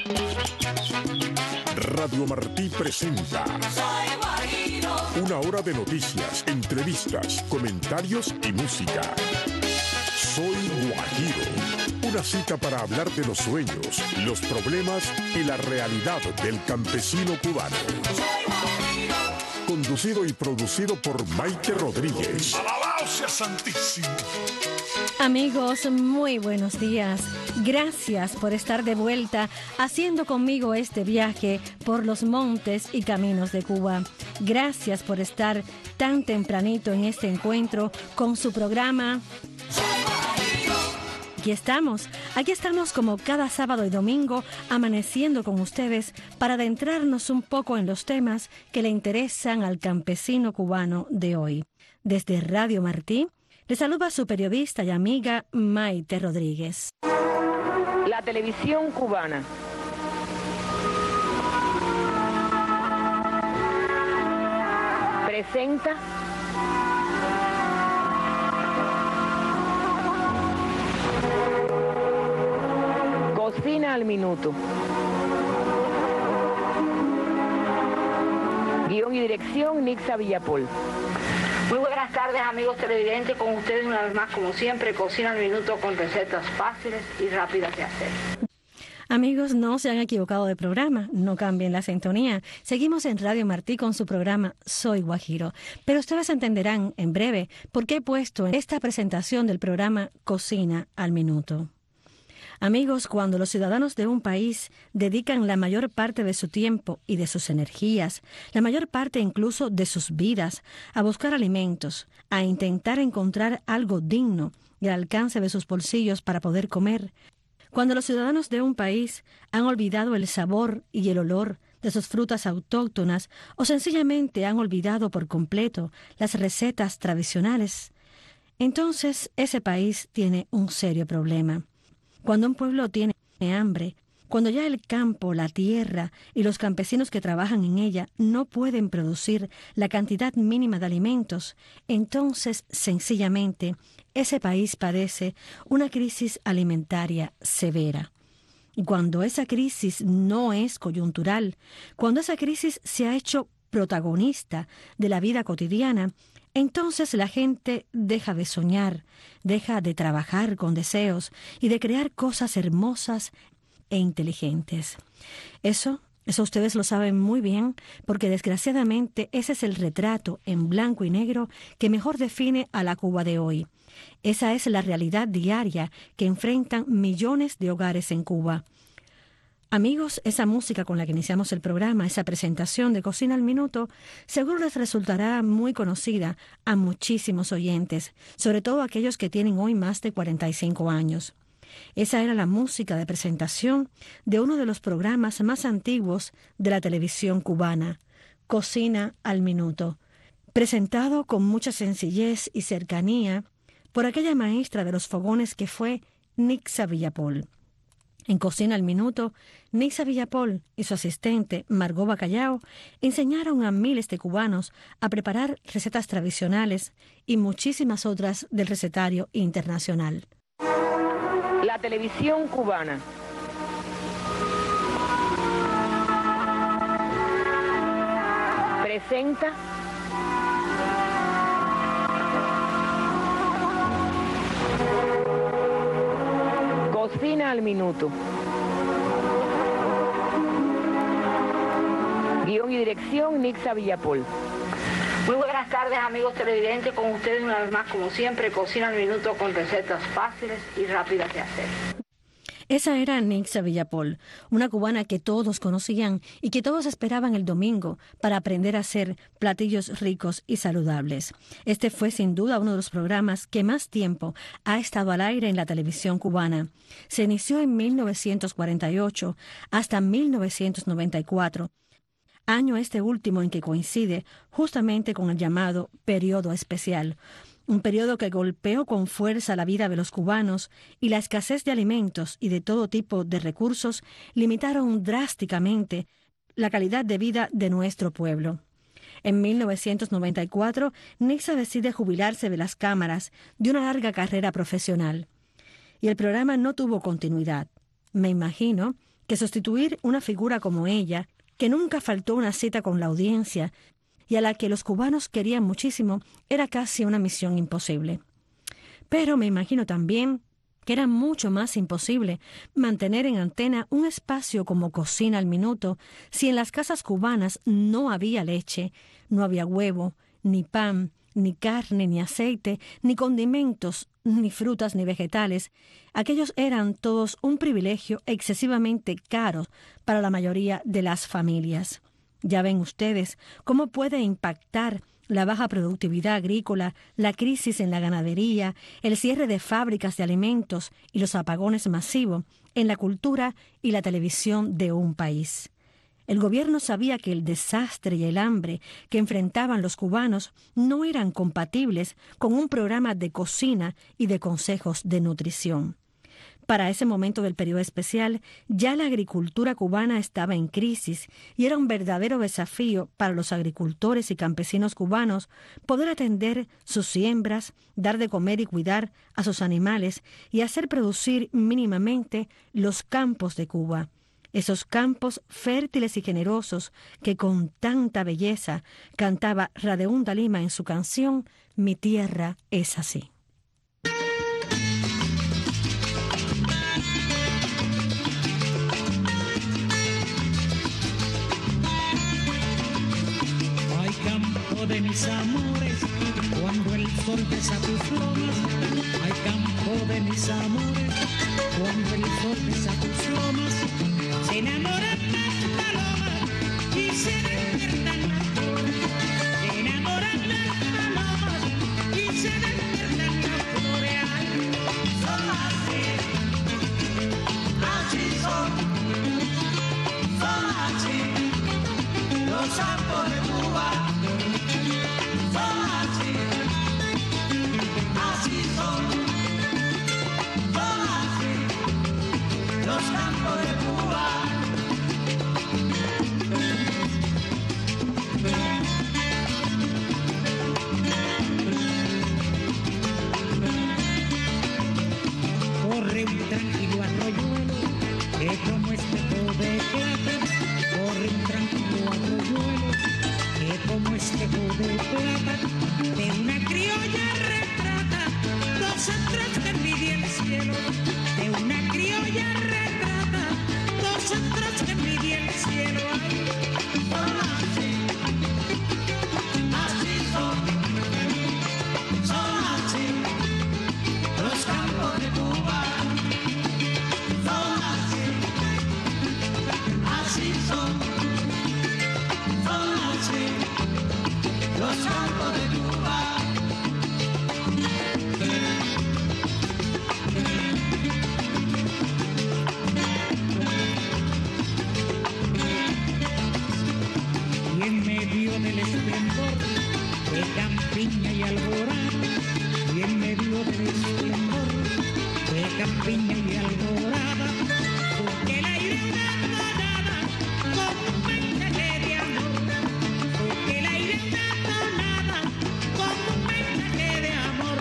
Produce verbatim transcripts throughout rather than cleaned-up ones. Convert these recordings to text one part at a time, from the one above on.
Radio Martí presenta Soy Guajiro. Una hora de noticias, entrevistas, comentarios y música. Soy Guajiro. Una cita para hablar de los sueños, los problemas y la realidad del campesino cubano. Soy Guajiro. Conducido y producido por Maite Rodríguez. ¡Alabado sea Santísimo! Amigos, muy buenos días. Gracias por estar de vuelta haciendo conmigo este viaje por los montes y caminos de Cuba. Gracias por estar tan tempranito en este encuentro con su programa. Aquí estamos, aquí estamos como cada sábado y domingo, amaneciendo con ustedes para adentrarnos un poco en los temas que le interesan al campesino cubano de hoy. Desde Radio Martí, le saluda su periodista y amiga Maite Rodríguez. La televisión cubana. Presenta Cocina al Minuto. Guión y dirección, Nixa Villapol. Muy buenas tardes, amigos televidentes, con ustedes una vez más, como siempre, Cocina al Minuto con recetas fáciles y rápidas de hacer. Amigos, no se han equivocado de programa, no cambien la sintonía. Seguimos en Radio Martí con su programa Soy Guajiro, pero ustedes entenderán en breve por qué he puesto en esta presentación del programa Cocina al Minuto. Amigos, cuando los ciudadanos de un país dedican la mayor parte de su tiempo y de sus energías, la mayor parte incluso de sus vidas, a buscar alimentos, a intentar encontrar algo digno y al alcance de sus bolsillos para poder comer, cuando los ciudadanos de un país han olvidado el sabor y el olor de sus frutas autóctonas o sencillamente han olvidado por completo las recetas tradicionales, entonces ese país tiene un serio problema. Cuando un pueblo tiene hambre, cuando ya el campo, la tierra y los campesinos que trabajan en ella no pueden producir la cantidad mínima de alimentos, entonces sencillamente ese país padece una crisis alimentaria severa. Y cuando esa crisis no es coyuntural, cuando esa crisis se ha hecho protagonista de la vida cotidiana, entonces la gente deja de soñar, deja de trabajar con deseos y de crear cosas hermosas e inteligentes. Eso, eso ustedes lo saben muy bien, porque desgraciadamente ese es el retrato en blanco y negro que mejor define a la Cuba de hoy. Esa es la realidad diaria que enfrentan millones de hogares en Cuba. Amigos, esa música con la que iniciamos el programa, esa presentación de Cocina al Minuto, seguro les resultará muy conocida a muchísimos oyentes, sobre todo aquellos que tienen hoy más de cuarenta y cinco años. Esa era la música de presentación de uno de los programas más antiguos de la televisión cubana, Cocina al Minuto, presentado con mucha sencillez y cercanía por aquella maestra de los fogones que fue Nixa Villapol. En Cocina al Minuto, Nixa Villapol y su asistente, Margot Bacallao, enseñaron a miles de cubanos a preparar recetas tradicionales y muchísimas otras del recetario internacional. La televisión cubana. Presenta Cocina al Minuto. Guión y dirección, Nixa Villapol. Muy buenas tardes, amigos televidentes, con ustedes una vez más, como siempre, Cocina al Minuto con recetas fáciles y rápidas de hacer. Esa era Nixa Villapol, una cubana que todos conocían y que todos esperaban el domingo para aprender a hacer platillos ricos y saludables. Este fue sin duda uno de los programas que más tiempo ha estado al aire en la televisión cubana. Se inició en mil novecientos cuarenta y ocho hasta mil novecientos noventa y cuatro, año este último en que coincide justamente con el llamado Periodo Especial, un periodo que golpeó con fuerza la vida de los cubanos y la escasez de alimentos y de todo tipo de recursos limitaron drásticamente la calidad de vida de nuestro pueblo. En mil novecientos noventa y cuatro, Nixa decide jubilarse de las cámaras de una larga carrera profesional. Y el programa no tuvo continuidad. Me imagino que sustituir una figura como ella, que nunca faltó una cita con la audiencia y a la que los cubanos querían muchísimo, era casi una misión imposible. Pero me imagino también que era mucho más imposible mantener en antena un espacio como Cocina al Minuto si en las casas cubanas no había leche, no había huevo, ni pan, ni carne, ni aceite, ni condimentos, ni frutas, ni vegetales. Aquellos eran todos un privilegio excesivamente caro para la mayoría de las familias. Ya ven ustedes cómo puede impactar la baja productividad agrícola, la crisis en la ganadería, el cierre de fábricas de alimentos y los apagones masivos en la cultura y la televisión de un país. El gobierno sabía que el desastre y el hambre que enfrentaban los cubanos no eran compatibles con un programa de cocina y de consejos de nutrición. Para ese momento del periodo especial, ya la agricultura cubana estaba en crisis y era un verdadero desafío para los agricultores y campesinos cubanos poder atender sus siembras, dar de comer y cuidar a sus animales y hacer producir mínimamente los campos de Cuba. Esos campos fértiles y generosos que con tanta belleza cantaba Radeunda Lima en su canción Mi tierra es así. De mis amores, cuando el sol besa tus lomas, hay campo de mis amores, cuando el sol besa tus lomas, se enamoran las palomas y se despiertan las flores, se enamoran las palomas y se despiertan las flores. Ay, son así, así son, son así, los campos de Cuba. Los campos de Cuba. Corre un tranquilo arroyuelo, que como espejo de plata. Corre un tranquilo arroyuelo, que como espejo de plata. De una criolla retrata dos astros que envidia el cielo. De una criolla retrata dos astros que envidia el cielo. Ay, son así, así son, son así los campos de Cuba. Son así, así son, son así los campos de Cuba. Del esplendor de campiña y alborada, y en medio del esplendor de campiña y alborada, porque el aire una tonada como un mensaje de amor, porque el aire una tonada como un mensaje de amor.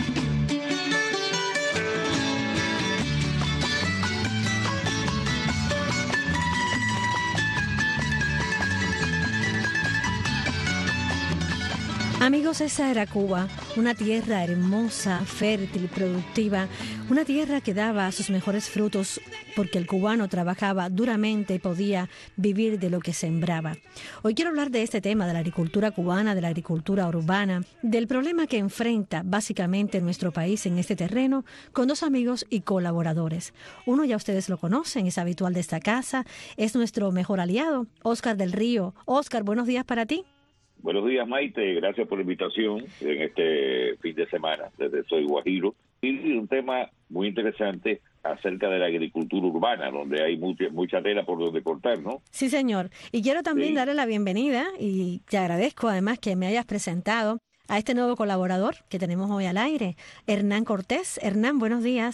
Amigos, esa era Cuba, una tierra hermosa, fértil, productiva, una tierra que daba sus mejores frutos porque el cubano trabajaba duramente y podía vivir de lo que sembraba. Hoy quiero hablar de este tema, de la agricultura cubana, de la agricultura urbana, del problema que enfrenta básicamente nuestro país en este terreno, con dos amigos y colaboradores. Uno ya ustedes lo conocen, es habitual de esta casa, es nuestro mejor aliado, Óscar del Río. Óscar, buenos días para ti. Buenos días, Maite, gracias por la invitación en este fin de semana desde Soy Guajiro. Y un tema muy interesante acerca de la agricultura urbana, donde hay mucha, mucha tela por donde cortar, ¿no? Sí, señor. Y quiero también Sí. darle la bienvenida y te agradezco además que me hayas presentado a este nuevo colaborador que tenemos hoy al aire, Hernán Cortés. Hernán, buenos días.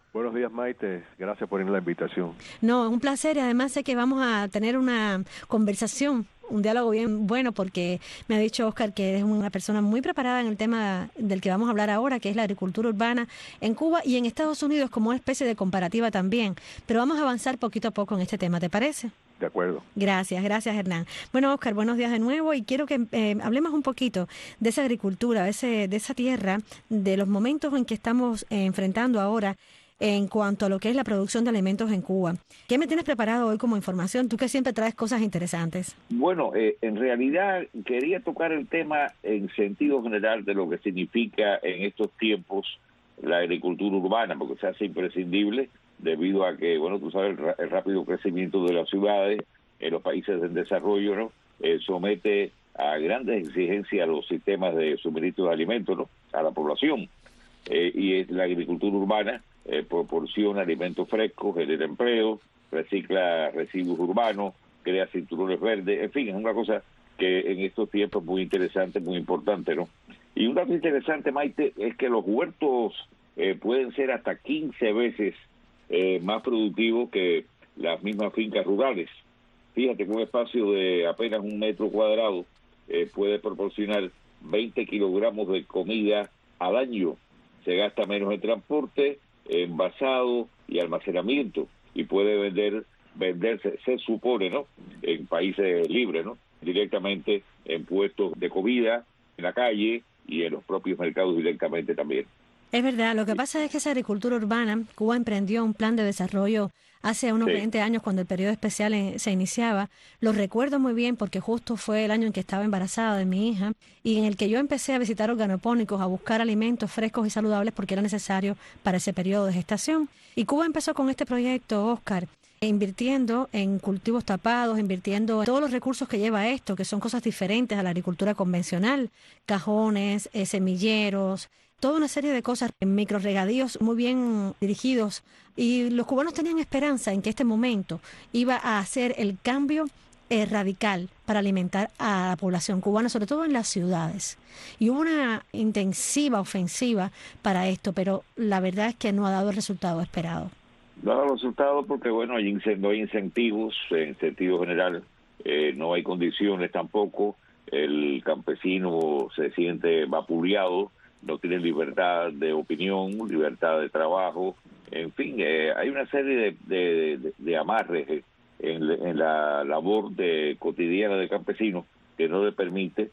Buenos días, Maite. Gracias por la invitación. No, es un placer y además sé que vamos a tener una conversación, un diálogo bien bueno, porque me ha dicho Oscar que eres una persona muy preparada en el tema del que vamos a hablar ahora, que es la agricultura urbana en Cuba y en Estados Unidos como una especie de comparativa también. Pero vamos a avanzar poquito a poco en este tema, ¿te parece? De acuerdo. Gracias, gracias Hernán. Bueno, Oscar, buenos días de nuevo y quiero que eh, hablemos un poquito de esa agricultura, de, ese, de esa tierra, de los momentos en que estamos eh, enfrentando ahora en cuanto a lo que es la producción de alimentos en Cuba. ¿Qué me tienes preparado hoy como información? Tú que siempre traes cosas interesantes. Bueno, eh, en realidad quería tocar el tema en sentido general de lo que significa en estos tiempos la agricultura urbana, porque se hace imprescindible debido a que, bueno, tú sabes, el, el rápido crecimiento de las ciudades en los países en desarrollo, ¿no? Eh, somete a grandes exigencias a los sistemas de suministro de alimentos, ¿no? A la población. Eh, y es la agricultura urbana eh, proporciona alimentos frescos, genera empleo, recicla residuos urbanos, crea cinturones verdes, en fin, es una cosa que en estos tiempos es muy interesante, muy importante, ¿no? Y un dato interesante, Maite, es que los huertos eh, pueden ser hasta quince veces eh, más productivos que las mismas fincas rurales. Fíjate que un espacio de apenas un metro cuadrado eh, puede proporcionar veinte kilogramos de comida al año. Se gasta menos en transporte, envasado y almacenamiento y puede vender venderse, se supone, ¿no? En países libres, ¿no? Directamente en puestos de comida, en la calle y en los propios mercados directamente también. Es verdad, lo que pasa es que esa agricultura urbana, Cuba emprendió un plan de desarrollo hace unos sí. veinte años cuando el periodo especial en, se iniciaba. Lo recuerdo muy bien porque justo fue el año en que estaba embarazada de mi hija y en el que yo empecé a visitar organopónicos, a buscar alimentos frescos y saludables porque era necesario para ese periodo de gestación. Y Cuba empezó con este proyecto, Oscar, invirtiendo en cultivos tapados, invirtiendo en todos los recursos que lleva esto, que son cosas diferentes a la agricultura convencional, cajones, eh, semilleros, toda una serie de cosas, microregadíos muy bien dirigidos. Y los cubanos tenían esperanza en que este momento iba a hacer el cambio eh, radical para alimentar a la población cubana, sobre todo en las ciudades. Y hubo una intensiva ofensiva para esto, pero la verdad es que no ha dado el resultado esperado. No ha dado resultado porque, bueno, hay no hay incentivos en sentido general, eh, no hay condiciones tampoco, el campesino se siente vapuleado, no tiene libertad de opinión, libertad de trabajo, en fin, eh, hay una serie de, de, de, de amarres en, en la labor de cotidiana del campesino que no le permite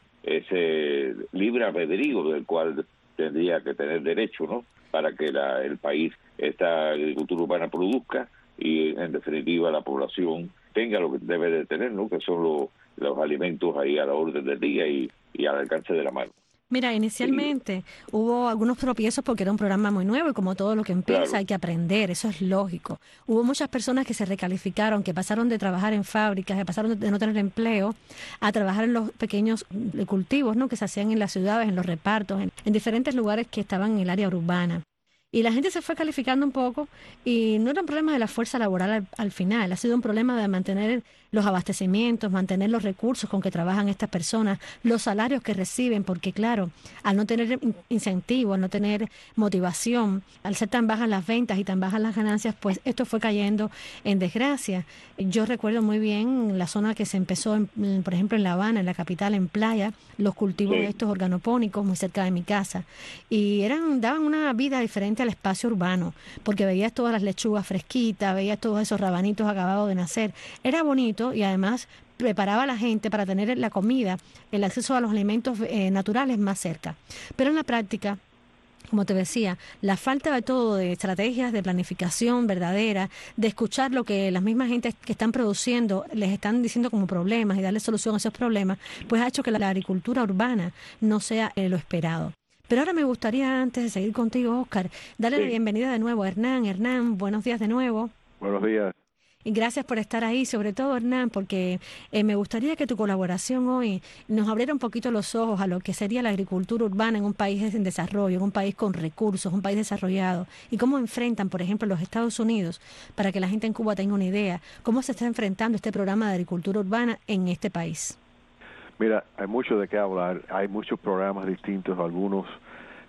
ese libre albedrío del cual tendría que tener derecho, ¿no? Para que la, el país, esta agricultura urbana produzca y en definitiva la población tenga lo que debe de tener, ¿no? Que son los, los alimentos ahí a la orden del día y, y al alcance de la mano. Mira, inicialmente sí. hubo algunos tropiezos porque era un programa muy nuevo y como todo lo que empieza claro. hay que aprender, eso es lógico. Hubo muchas personas que se recalificaron, que pasaron de trabajar en fábricas, que pasaron de no tener empleo, a trabajar en los pequeños cultivos, ¿no? Que se hacían en las ciudades, en los repartos, en, en diferentes lugares que estaban en el área urbana. Y la gente se fue calificando un poco y no era un problema de la fuerza laboral al, al final, ha sido un problema de mantener los abastecimientos, mantener los recursos con que trabajan estas personas, los salarios que reciben, porque claro, al no tener incentivo, al no tener motivación, al ser tan bajas las ventas y tan bajas las ganancias, pues esto fue cayendo en desgracia. Yo recuerdo muy bien la zona que se empezó, en, por ejemplo, en La Habana, en la capital, en Playa, los cultivos sí. de estos organopónicos muy cerca de mi casa, y eran daban una vida diferente al espacio urbano, porque veías todas las lechugas fresquitas, veías todos esos rabanitos acabados de nacer, era bonito y además preparaba a la gente para tener la comida, el acceso a los alimentos eh, naturales más cerca. Pero en la práctica, como te decía, la falta de todo, de estrategias de planificación verdadera, de escuchar lo que las mismas gentes que están produciendo les están diciendo como problemas y darle solución a esos problemas, pues ha hecho que la agricultura urbana no sea eh, lo esperado. Pero ahora me gustaría, antes de seguir contigo, Oscar, darle sí. la bienvenida de nuevo a Hernán. Hernán, buenos días de nuevo. Buenos días. Y gracias por estar ahí, sobre todo, Hernán, porque eh, me gustaría que tu colaboración hoy nos abriera un poquito los ojos a lo que sería la agricultura urbana en un país en desarrollo, en un país con recursos, un país desarrollado, y cómo enfrentan, por ejemplo, los Estados Unidos, para que la gente en Cuba tenga una idea, cómo se está enfrentando este programa de agricultura urbana en este país. Mira, hay mucho de qué hablar, hay muchos programas distintos, algunos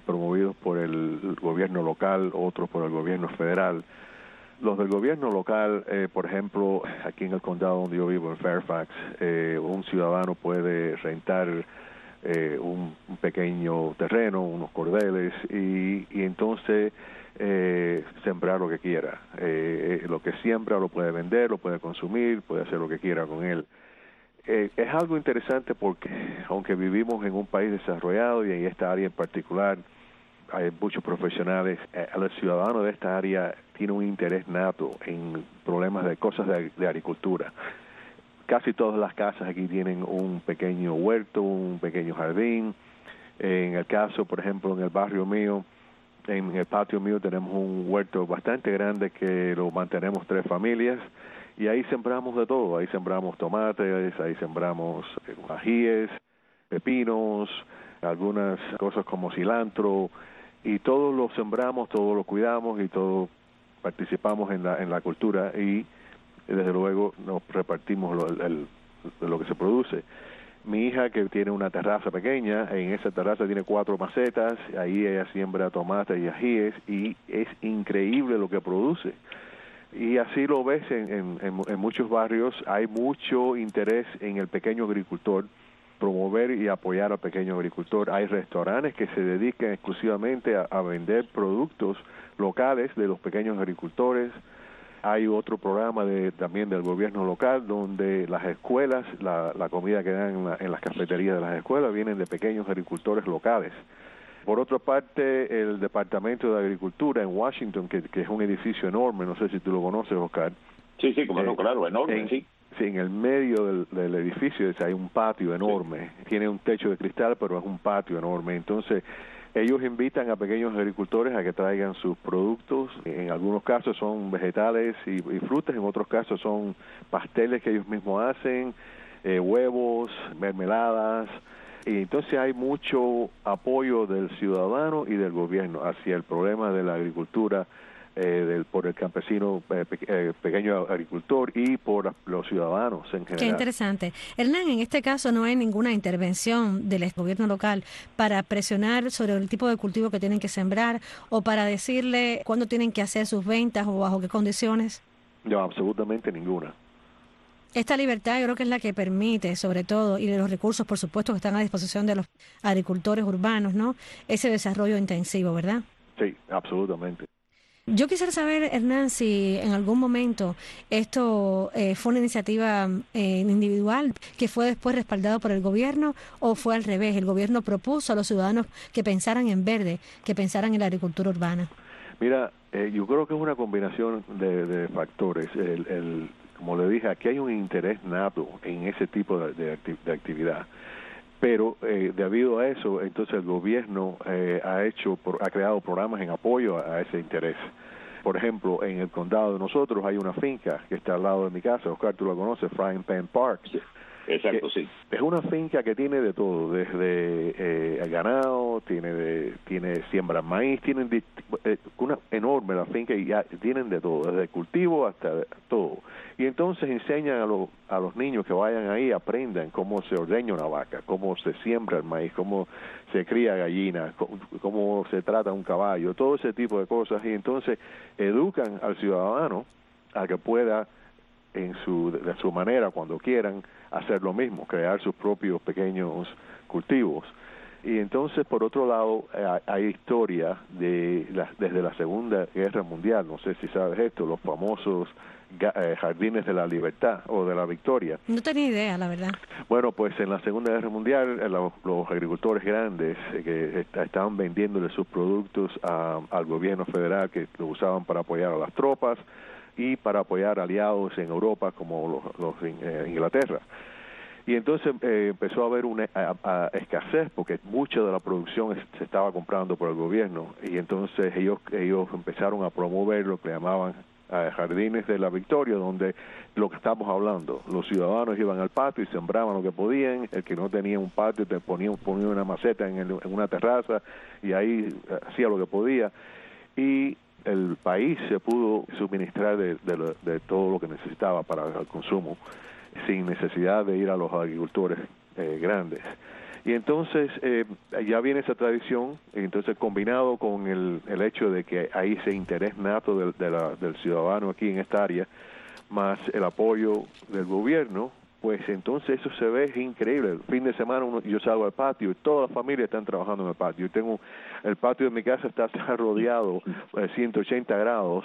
promovidos por el gobierno local, otros por el gobierno federal. Los del gobierno local, eh, por ejemplo, aquí en el condado donde yo vivo, en Fairfax, eh, un ciudadano puede rentar eh, un, un pequeño terreno, unos cordeles, y, y entonces eh, sembrar lo que quiera. Eh, lo que siembra lo puede vender, lo puede consumir, puede hacer lo que quiera con él. Eh, es algo interesante porque, aunque vivimos en un país desarrollado y en esta área en particular, hay muchos profesionales, eh, el ciudadano de esta área tiene un interés nato en problemas de cosas de, de agricultura. Casi todas las casas aquí tienen un pequeño huerto, un pequeño jardín. En el caso, por ejemplo, en el barrio mío, en el patio mío tenemos un huerto bastante grande que lo mantenemos tres familias, y ahí sembramos de todo. Ahí sembramos tomates, ahí sembramos ajíes, pepinos, algunas cosas como cilantro, y todo lo sembramos, todo lo cuidamos y todo participamos en la en la cultura, y desde luego nos repartimos lo, el, lo que se produce. Mi hija, que tiene una terraza pequeña, en esa terraza tiene cuatro macetas, ahí ella siembra tomates y ajíes, y es increíble lo que produce. Y así lo ves en, en, en, en muchos barrios. Hay mucho interés en el pequeño agricultor, promover y apoyar al pequeño agricultor. Hay restaurantes que se dedican exclusivamente a, a vender productos locales de los pequeños agricultores. Hay otro programa de, también del gobierno local, donde las escuelas, la, la comida que dan en, la, en las cafeterías de las escuelas vienen de pequeños agricultores locales. Por otra parte, el Departamento de Agricultura en Washington, que, que es un edificio enorme, no sé si tú lo conoces, Oscar. Sí, sí, como eh, no, claro, enorme, en, sí. Sí, en el medio del, del edificio hay un patio enorme. Sí. Tiene un techo de cristal, pero es un patio enorme. Entonces, ellos invitan a pequeños agricultores a que traigan sus productos. En algunos casos son vegetales y, y frutas, en otros casos son pasteles que ellos mismos hacen, eh, huevos, mermeladas. Y entonces hay mucho apoyo del ciudadano y del gobierno hacia el problema de la agricultura, eh, del, por el campesino, eh, pe, eh, pequeño agricultor, y por los ciudadanos en general. Qué interesante. Hernán, en este caso no hay ninguna intervención del gobierno local para presionar sobre el tipo de cultivo que tienen que sembrar, o para decirle cuándo tienen que hacer sus ventas o bajo qué condiciones. No, absolutamente ninguna. Esta libertad yo creo que es la que permite, sobre todo, y de los recursos, por supuesto, que están a disposición de los agricultores urbanos, ¿no? Ese desarrollo intensivo, ¿verdad? Sí, absolutamente. Yo quisiera saber, Hernán, si en algún momento esto eh, fue una iniciativa eh, individual que fue después respaldado por el gobierno, o fue al revés, el gobierno propuso a los ciudadanos que pensaran en verde, que pensaran en la agricultura urbana. Mira, eh, yo creo que es una combinación de, de factores. El, el, como le dije, aquí hay un interés nato en ese tipo de, de, acti- de actividad. Pero eh, debido a eso, entonces el gobierno eh, ha hecho, ha creado programas en apoyo a, a ese interés. Por ejemplo, en el condado de nosotros hay una finca que está al lado de mi casa, Oscar, tú la conoces, Frying Pan Park. Sí. Exacto, sí. Es una finca que tiene de todo, desde eh, el ganado, tiene de, tiene siembra maíz, tienen de, eh, una enorme la finca, y ya tienen de todo, desde cultivo hasta todo. Y entonces enseñan a, lo, a los niños que vayan ahí, aprendan cómo se ordeña una vaca, cómo se siembra el maíz, cómo se cría gallina, cómo, cómo se trata un caballo, todo ese tipo de cosas. Y entonces educan al ciudadano a que pueda, en su de su manera, cuando quieran, hacer lo mismo, crear sus propios pequeños cultivos. Y entonces, por otro lado, eh, hay historia de la, desde la Segunda Guerra Mundial, no sé si sabes esto, los famosos eh, Jardines de la Libertad o de la Victoria. No tenía idea, la verdad. Bueno, pues en la Segunda Guerra Mundial, eh, los, los agricultores grandes eh, que est- estaban vendiéndole sus productos a, al gobierno federal, que lo usaban para apoyar a las tropas y para apoyar aliados en Europa como los, los en eh, Inglaterra. Y entonces eh, empezó a haber una a, a escasez, porque mucha de la producción es, se estaba comprando por el gobierno, y entonces ellos ellos empezaron a promover lo que llamaban eh, Jardines de la Victoria, donde lo que estamos hablando, los ciudadanos iban al patio y sembraban lo que podían. El que no tenía un patio te ponía, ponía una maceta en, el, en una terraza, y ahí eh, hacía lo que podía. Y el país se pudo suministrar de, de, de todo lo que necesitaba para el consumo, sin necesidad de ir a los agricultores eh, grandes. Y entonces eh, ya viene esa tradición, y entonces combinado con el, el hecho de que hay ese interés nato del, de la, del ciudadano aquí en esta área, más el apoyo del gobierno, pues entonces eso se ve es increíble. El fin de semana uno, yo salgo al patio y toda la familia están trabajando en el patio. Yo tengo, el patio de mi casa está rodeado de ciento ochenta grados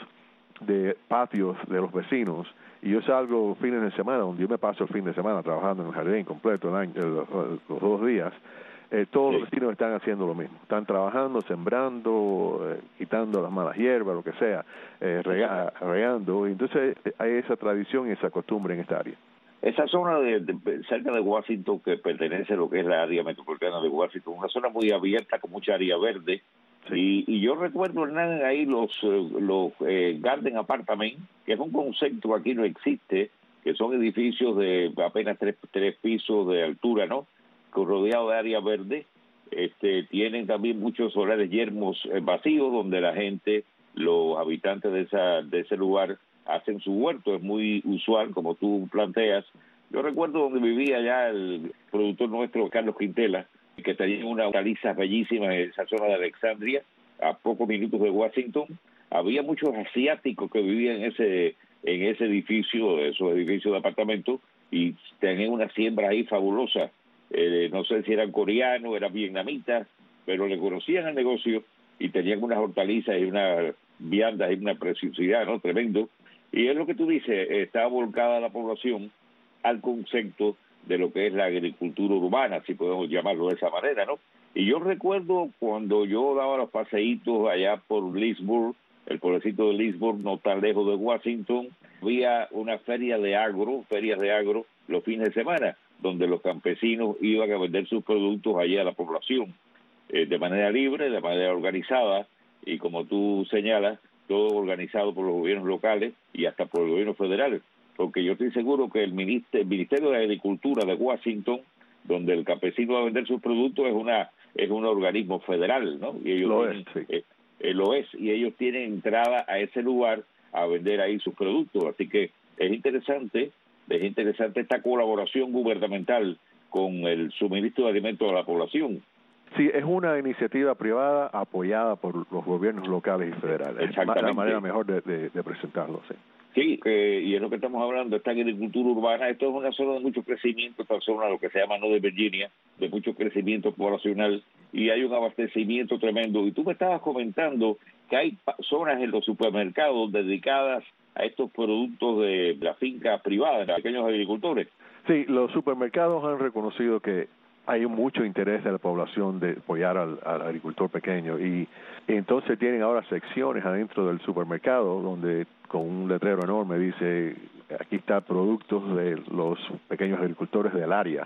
de patios de los vecinos, y yo salgo fines de semana, donde yo me paso el fin de semana trabajando en el jardín completo el año, los, los dos días. Eh, todos sí. Los vecinos están haciendo lo mismo, están trabajando, sembrando, eh, quitando las malas hierbas, lo que sea, eh, rega, regando, y entonces eh, hay esa tradición y esa costumbre en esta área. Esa zona de, de cerca de Washington, que pertenece a lo que es la área metropolitana de Washington, una zona muy abierta con mucha área verde. Sí. Y, y yo recuerdo, Hernán, ahí los, los eh, Garden Apartment, que es un concepto que aquí no existe, que son edificios de apenas tres, tres pisos de altura, ¿no? Rodeados de área verde. Este, tienen también muchos solares yermos eh, vacíos, donde la gente, los habitantes de esa de ese lugar, hacen su huerto. Es muy usual, como tú planteas. Yo recuerdo donde vivía ya el productor nuestro, Carlos Quintela, que tenía una hortaliza bellísima en esa zona de Alexandria, a pocos minutos de Washington. Había muchos asiáticos que vivían en ese en ese edificio, esos edificios de apartamentos, y tenían una siembra ahí fabulosa. Eh, no sé si eran coreanos, eran vietnamitas, pero le conocían el negocio y tenían unas hortalizas y unas viandas y una preciosidad, ¿no? Tremendo. Y es lo que tú dices, está volcada la población al concepto de lo que es la agricultura urbana, si podemos llamarlo de esa manera, ¿no? Y yo recuerdo cuando yo daba los paseitos allá por Leesburg, el pueblecito de Leesburg, no tan lejos de Washington, había una feria de agro, ferias de agro, los fines de semana, donde los campesinos iban a vender sus productos allá a la población, eh, de manera libre, de manera organizada, y como tú señalas, todo organizado por los gobiernos locales y hasta por el gobierno federal, porque yo estoy seguro que el Ministerio, el Ministerio de Agricultura de Washington, donde el campesino va a vender sus productos, es una es un organismo federal, ¿no? Y ellos lo tienen, es, sí. eh, eh, lo es, y ellos tienen entrada a ese lugar a vender ahí sus productos, así que es interesante, es interesante esta colaboración gubernamental con el suministro de alimentos a la población. Sí, es una iniciativa privada apoyada por los gobiernos locales y federales. Exactamente. Es la manera mejor de, de, de presentarlo, sí. Sí, eh, y es lo que estamos hablando, esta agricultura urbana. Esto es una zona de mucho crecimiento, esta zona, lo que se llama no de Virginia, de mucho crecimiento poblacional, y hay un abastecimiento tremendo. Y tú me estabas comentando que hay zonas en los supermercados dedicadas a estos productos de la finca privada, de pequeños agricultores. Sí, los supermercados han reconocido que hay mucho interés de la población de apoyar al, al agricultor pequeño, y, y entonces tienen ahora secciones adentro del supermercado donde con un letrero enorme dice aquí está productos de los pequeños agricultores del área.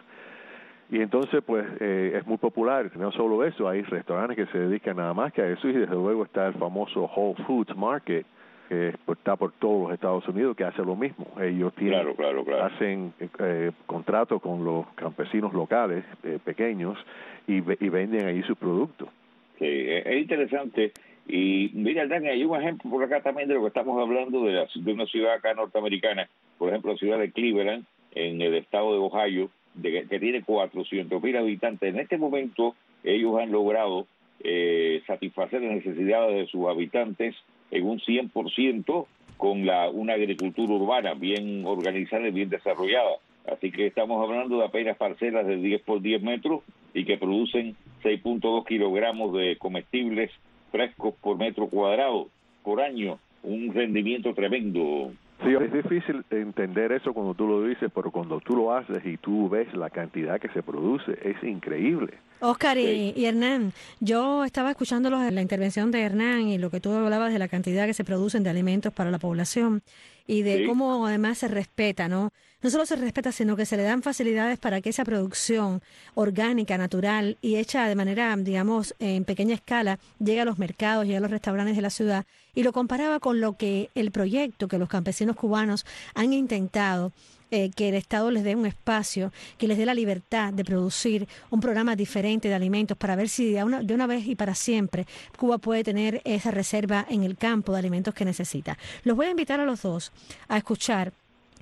Y entonces pues eh, es muy popular. No solo eso, hay restaurantes que se dedican nada más que a eso, y desde luego está el famoso Whole Foods Market, que está por todos los Estados Unidos, que hace lo mismo. Ellos tienen, claro, claro, claro. hacen eh, contratos con los campesinos locales eh, pequeños y, y venden ahí sus productos. Sí, es interesante. Y mira, Dani, hay un ejemplo por acá también de lo que estamos hablando de, la, de una ciudad acá norteamericana, por ejemplo, la ciudad de Cleveland, en el estado de Ohio, de, que tiene cuatrocientos mil habitantes. En este momento ellos han logrado eh, satisfacer las necesidades de sus habitantes en un cien por ciento con la una agricultura urbana bien organizada y bien desarrollada. Así que estamos hablando de apenas parcelas de diez por diez metros y que producen seis punto dos kilogramos de comestibles frescos por metro cuadrado por año, un rendimiento tremendo. Sí, es difícil entender eso cuando tú lo dices, pero cuando tú lo haces y tú ves la cantidad que se produce, es increíble. Oscar y, Sí. y Hernán, yo estaba escuchando los- la intervención de Hernán y lo que tú hablabas de la cantidad que se producen de alimentos para la población y de Sí. cómo además se respeta, ¿no? No solo se respeta, sino que se le dan facilidades para que esa producción orgánica, natural y hecha de manera, digamos, en pequeña escala, llegue a los mercados, llegue a los restaurantes de la ciudad. Y lo comparaba con lo que el proyecto que los campesinos cubanos han intentado, eh, que el Estado les dé un espacio, que les dé la libertad de producir un programa diferente de alimentos para ver si de una, de una vez y para siempre Cuba puede tener esa reserva en el campo de alimentos que necesita. Los voy a invitar a los dos a escuchar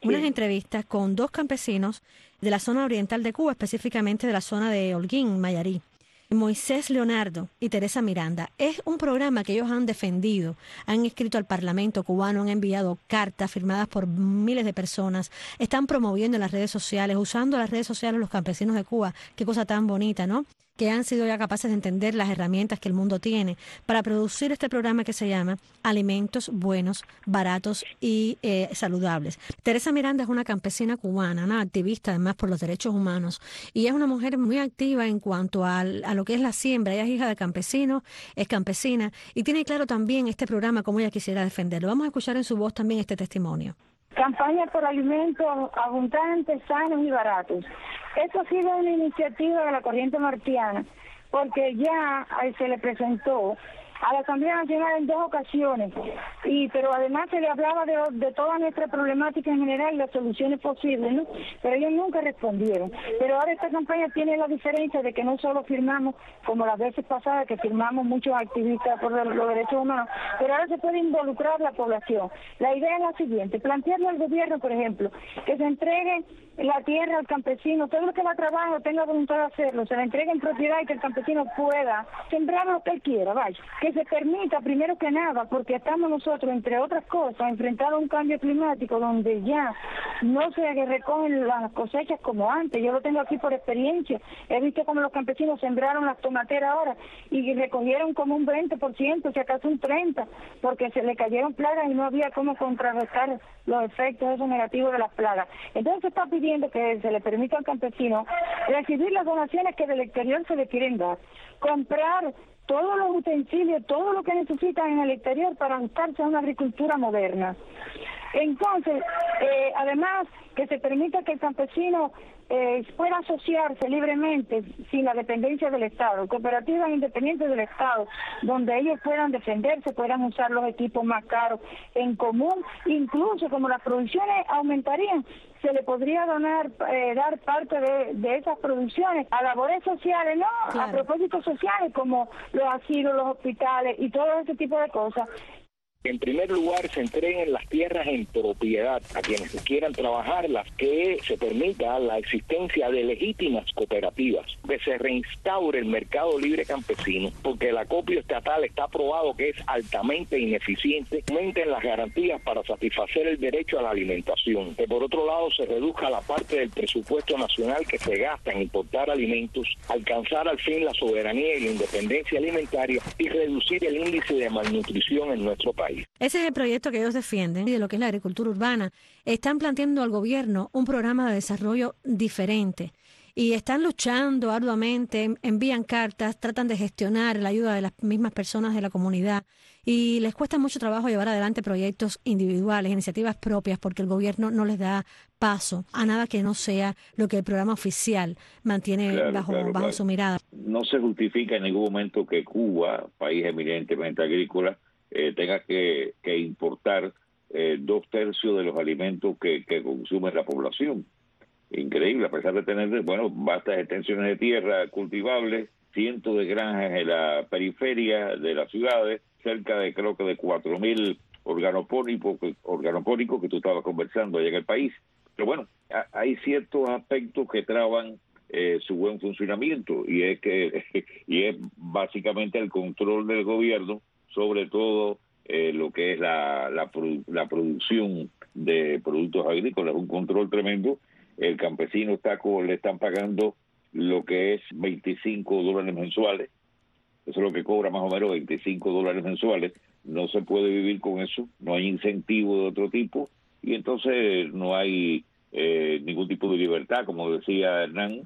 unas entrevistas con dos campesinos de la zona oriental de Cuba, específicamente de la zona de Holguín, Mayarí. Moisés Leonardo y Teresa Miranda. Es un programa que ellos han defendido, han escrito al Parlamento cubano, han enviado cartas firmadas por miles de personas, están promoviendo en las redes sociales, usando las redes sociales los campesinos de Cuba. Qué cosa tan bonita, ¿no? Que han sido ya capaces de entender las herramientas que el mundo tiene para producir este programa que se llama Alimentos Buenos, Baratos y eh, Saludables. Teresa Miranda es una campesina cubana, una activista además por los derechos humanos, y es una mujer muy activa en cuanto a, a lo que es la siembra. Ella es hija de campesinos, es campesina, y tiene claro también este programa como ella quisiera defenderlo. Vamos a escuchar en su voz también este testimonio. Campaña por alimentos abundantes, sanos y baratos. Esto ha sido una iniciativa de la Corriente Martiana, porque ya se le presentó a la Asamblea Nacional en dos ocasiones, y pero además se le hablaba de, de toda nuestra problemática en general y las soluciones posibles, ¿no? Pero ellos nunca respondieron. Pero ahora esta campaña tiene la diferencia de que no solo firmamos, como las veces pasadas, que firmamos muchos activistas por los derechos humanos, pero ahora se puede involucrar la población. La idea es la siguiente: plantearle al gobierno, por ejemplo, que se entregue la tierra al campesino, todo lo que va a trabajo tenga voluntad de hacerlo, se le entregue en propiedad y que el campesino pueda sembrar lo que él quiera, vaya, que se permita primero que nada, porque estamos nosotros, entre otras cosas, enfrentados a un cambio climático donde ya no se recogen las cosechas como antes. Yo lo tengo aquí por experiencia, he visto cómo los campesinos sembraron las tomateras ahora y recogieron como un veinte por ciento, si acaso un treinta por ciento, porque se le cayeron plagas y no había cómo contrarrestar los efectos esos negativos de las plagas. Entonces se está pidiendo que se le permita al campesino recibir las donaciones que del exterior se le quieren dar, comprar todos los utensilios, todo lo que necesitan en el exterior para ajustarse a una agricultura moderna. Entonces, eh, además, que se permita que el campesino eh, pueda asociarse libremente, sin la dependencia del Estado, cooperativas independientes del Estado, donde ellos puedan defenderse, puedan usar los equipos más caros en común, incluso como las producciones aumentarían, se le podría donar, eh, dar parte de, de esas producciones a labores sociales, ¿no? Claro. A propósitos sociales como los asilos, los hospitales y todo ese tipo de cosas. En primer lugar, se entreguen las tierras en propiedad a quienes quieran trabajarlas, que se permita la existencia de legítimas cooperativas, que se reinstaure el mercado libre campesino, porque el acopio estatal está probado que es altamente ineficiente, aumenten las garantías para satisfacer el derecho a la alimentación, que por otro lado se reduzca la parte del presupuesto nacional que se gasta en importar alimentos, alcanzar al fin la soberanía y la independencia alimentaria y reducir el índice de malnutrición en nuestro país. Ese es el proyecto que ellos defienden, y de lo que es la agricultura urbana. Están planteando al gobierno un programa de desarrollo diferente y están luchando arduamente, envían cartas, tratan de gestionar la ayuda de las mismas personas de la comunidad y les cuesta mucho trabajo llevar adelante proyectos individuales, iniciativas propias, porque el gobierno no les da paso a nada que no sea lo que el programa oficial mantiene claro, bajo, claro, bajo claro. su mirada. No se justifica en ningún momento que Cuba, país eminentemente agrícola, Eh, tenga que, que importar eh, dos tercios de los alimentos que, que consume la población. Increíble, a pesar de tener, bueno, vastas extensiones de tierra cultivables, cientos de granjas en la periferia de las ciudades, cerca de creo que de cuatro mil organopónicos, organopónicos que tú estabas conversando allá en el país. Pero bueno, a, hay ciertos aspectos que traban eh, su buen funcionamiento, y es que y es básicamente el control del gobierno sobre todo eh, lo que es la, la, produ la producción de productos agrícolas, un control tremendo. El campesino está con, le están pagando lo que es veinticinco dólares mensuales, eso es lo que cobra más o menos, veinticinco dólares mensuales. No se puede vivir con eso, no hay incentivo de otro tipo, y entonces no hay eh, ningún tipo de libertad. Como decía Hernán,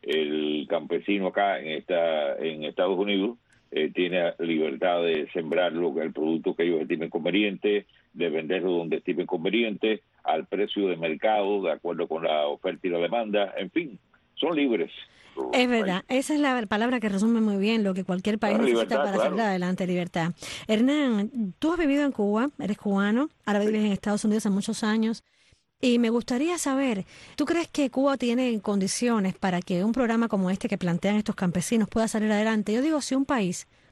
el campesino acá en, esta, en Estados Unidos Eh, tiene libertad de sembrar lo, el producto que ellos estimen conveniente, de venderlo donde estimen conveniente, al precio de mercado, de acuerdo con la oferta y la demanda, en fin, son libres. Es verdad, esa es la palabra que resume muy bien lo que cualquier país la necesita libertad, para claro. salir adelante, libertad. Hernán, tú has vivido en Cuba, eres cubano, ahora vives en Estados Unidos hace muchos años, y me gustaría saber, ¿tú crees que Cuba tiene condiciones para que un programa como este que plantean estos campesinos pueda salir adelante? Yo digo, si un país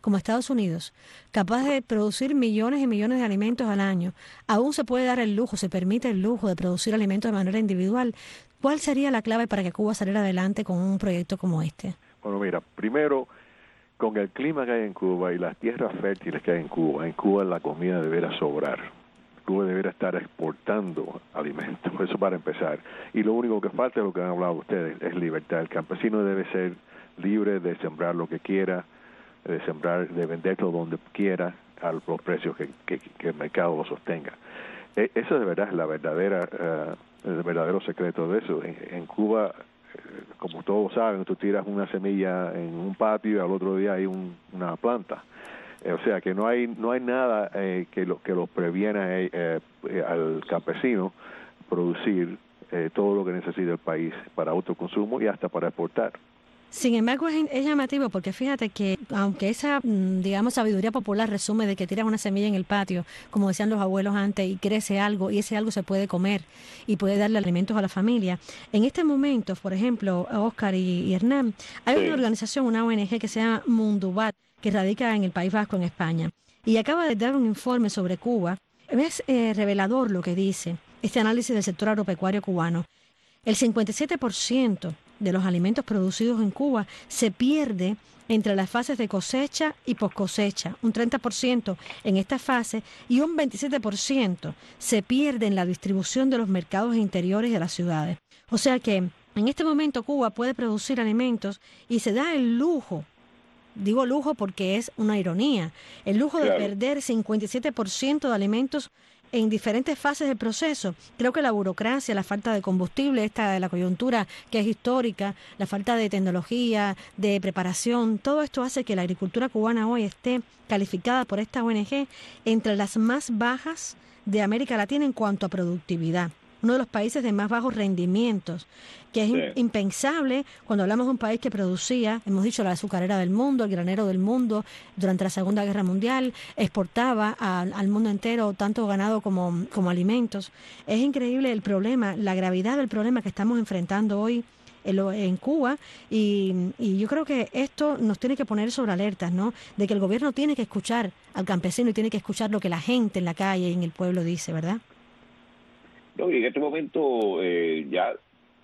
como Estados Unidos, capaz de producir millones y millones de alimentos al año, aún se puede dar el lujo, se permite el lujo de producir alimentos de manera individual. ¿Cuál sería la clave para que Cuba saliera adelante con un proyecto como este? Bueno, mira, primero, con el clima que hay en Cuba y las tierras fértiles que hay en Cuba, en Cuba la comida debería sobrar. Cuba debería estar exportando alimentos, eso para empezar. Y lo único que falta es lo que han hablado ustedes, es libertad. El campesino debe ser libre de sembrar lo que quiera, de sembrar, de venderlo donde quiera, a los precios que, que, que el mercado lo sostenga. E, eso de verdad es la verdadera, uh, el verdadero secreto de eso. En, en Cuba, eh, como todos saben, tú tiras una semilla en un patio y al otro día hay un, una planta. O sea que no hay no hay nada eh, que lo que lo previena eh, eh, al campesino producir eh, todo lo que necesita el país para autoconsumo y hasta para exportar. Sin embargo, es, es llamativo porque fíjate que aunque esa, digamos, sabiduría popular resume de que tiras una semilla en el patio, como decían los abuelos antes, y crece algo, y ese algo se puede comer y puede darle alimentos a la familia. En este momento, por ejemplo, Oscar y, y Hernán, hay sí. una organización, una O N G que se llama Mundubat, que radica en el País Vasco, en España, y acaba de dar un informe sobre Cuba. Es eh, revelador lo que dice este análisis del sector agropecuario cubano. El cincuenta y siete por ciento de los alimentos producidos en Cuba se pierde entre las fases de cosecha y poscosecha, un treinta por ciento en esta fase y un veintisiete por ciento se pierde en la distribución de los mercados interiores de las ciudades. O sea que en este momento Cuba puede producir alimentos y se da el lujo, digo lujo porque es una ironía, el lujo de claro. perder cincuenta y siete por ciento de alimentos en diferentes fases del proceso. Creo que la burocracia, la falta de combustible, esta de la coyuntura que es histórica, la falta de tecnología, de preparación, todo esto hace que la agricultura cubana hoy esté calificada por esta O N G entre las más bajas de América Latina en cuanto a productividad. Uno de los países de más bajos rendimientos, que es sí. impensable cuando hablamos de un país que producía, hemos dicho, la azucarera del mundo, el granero del mundo, durante la Segunda Guerra Mundial, exportaba a, al mundo entero tanto ganado como, como alimentos. Es increíble el problema, la gravedad del problema que estamos enfrentando hoy en, en Cuba y, y yo creo que esto nos tiene que poner sobre alertas, ¿no? De que el gobierno tiene que escuchar al campesino y tiene que escuchar lo que la gente en la calle y en el pueblo dice, ¿verdad? No, y en este momento, eh, ya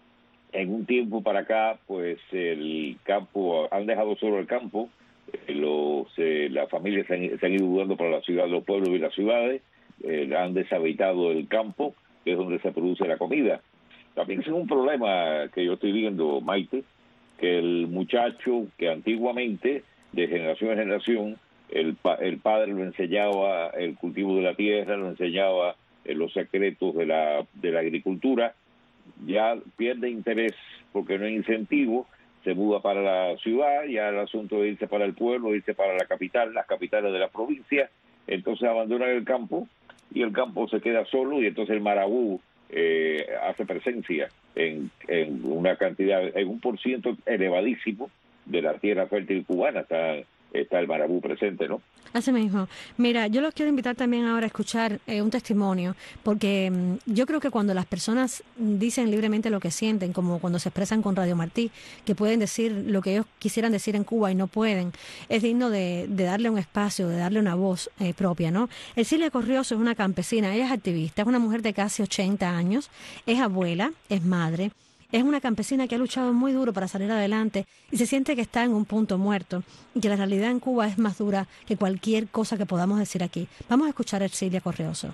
en un tiempo para acá, pues el campo, han dejado solo el campo, eh, los eh, las familias se han, se han ido mudando para la ciudad, los pueblos y las ciudades, eh, han deshabitado el campo, que es donde se produce la comida. También es un problema que yo estoy viendo, Maite, que el muchacho que antiguamente, de generación en generación, el, pa, el padre lo enseñaba el cultivo de la tierra, lo enseñaba los secretos de la de la agricultura, ya pierde interés porque no hay incentivo, se muda para la ciudad, ya el asunto de irse para el pueblo, irse para la capital, las capitales de la provincia, entonces abandonan el campo y el campo se queda solo y entonces el marabú eh, hace presencia en, en una cantidad, en un por ciento elevadísimo de la tierra fértil cubana, está está el marabú presente, ¿no? Así mismo. Mira, yo los quiero invitar también ahora a escuchar eh, un testimonio, porque mmm, yo creo que cuando las personas dicen libremente lo que sienten, como cuando se expresan con Radio Martí, que pueden decir lo que ellos quisieran decir en Cuba y no pueden, es digno de, de darle un espacio, de darle una voz eh, propia, ¿no? Ercilia Corrioso es una campesina, ella es activista, es una mujer de casi ochenta años, es abuela, es madre. Es una campesina que ha luchado muy duro para salir adelante y se siente que está en un punto muerto y que la realidad en Cuba es más dura que cualquier cosa que podamos decir aquí. Vamos a escuchar a Ercilia Corrioso.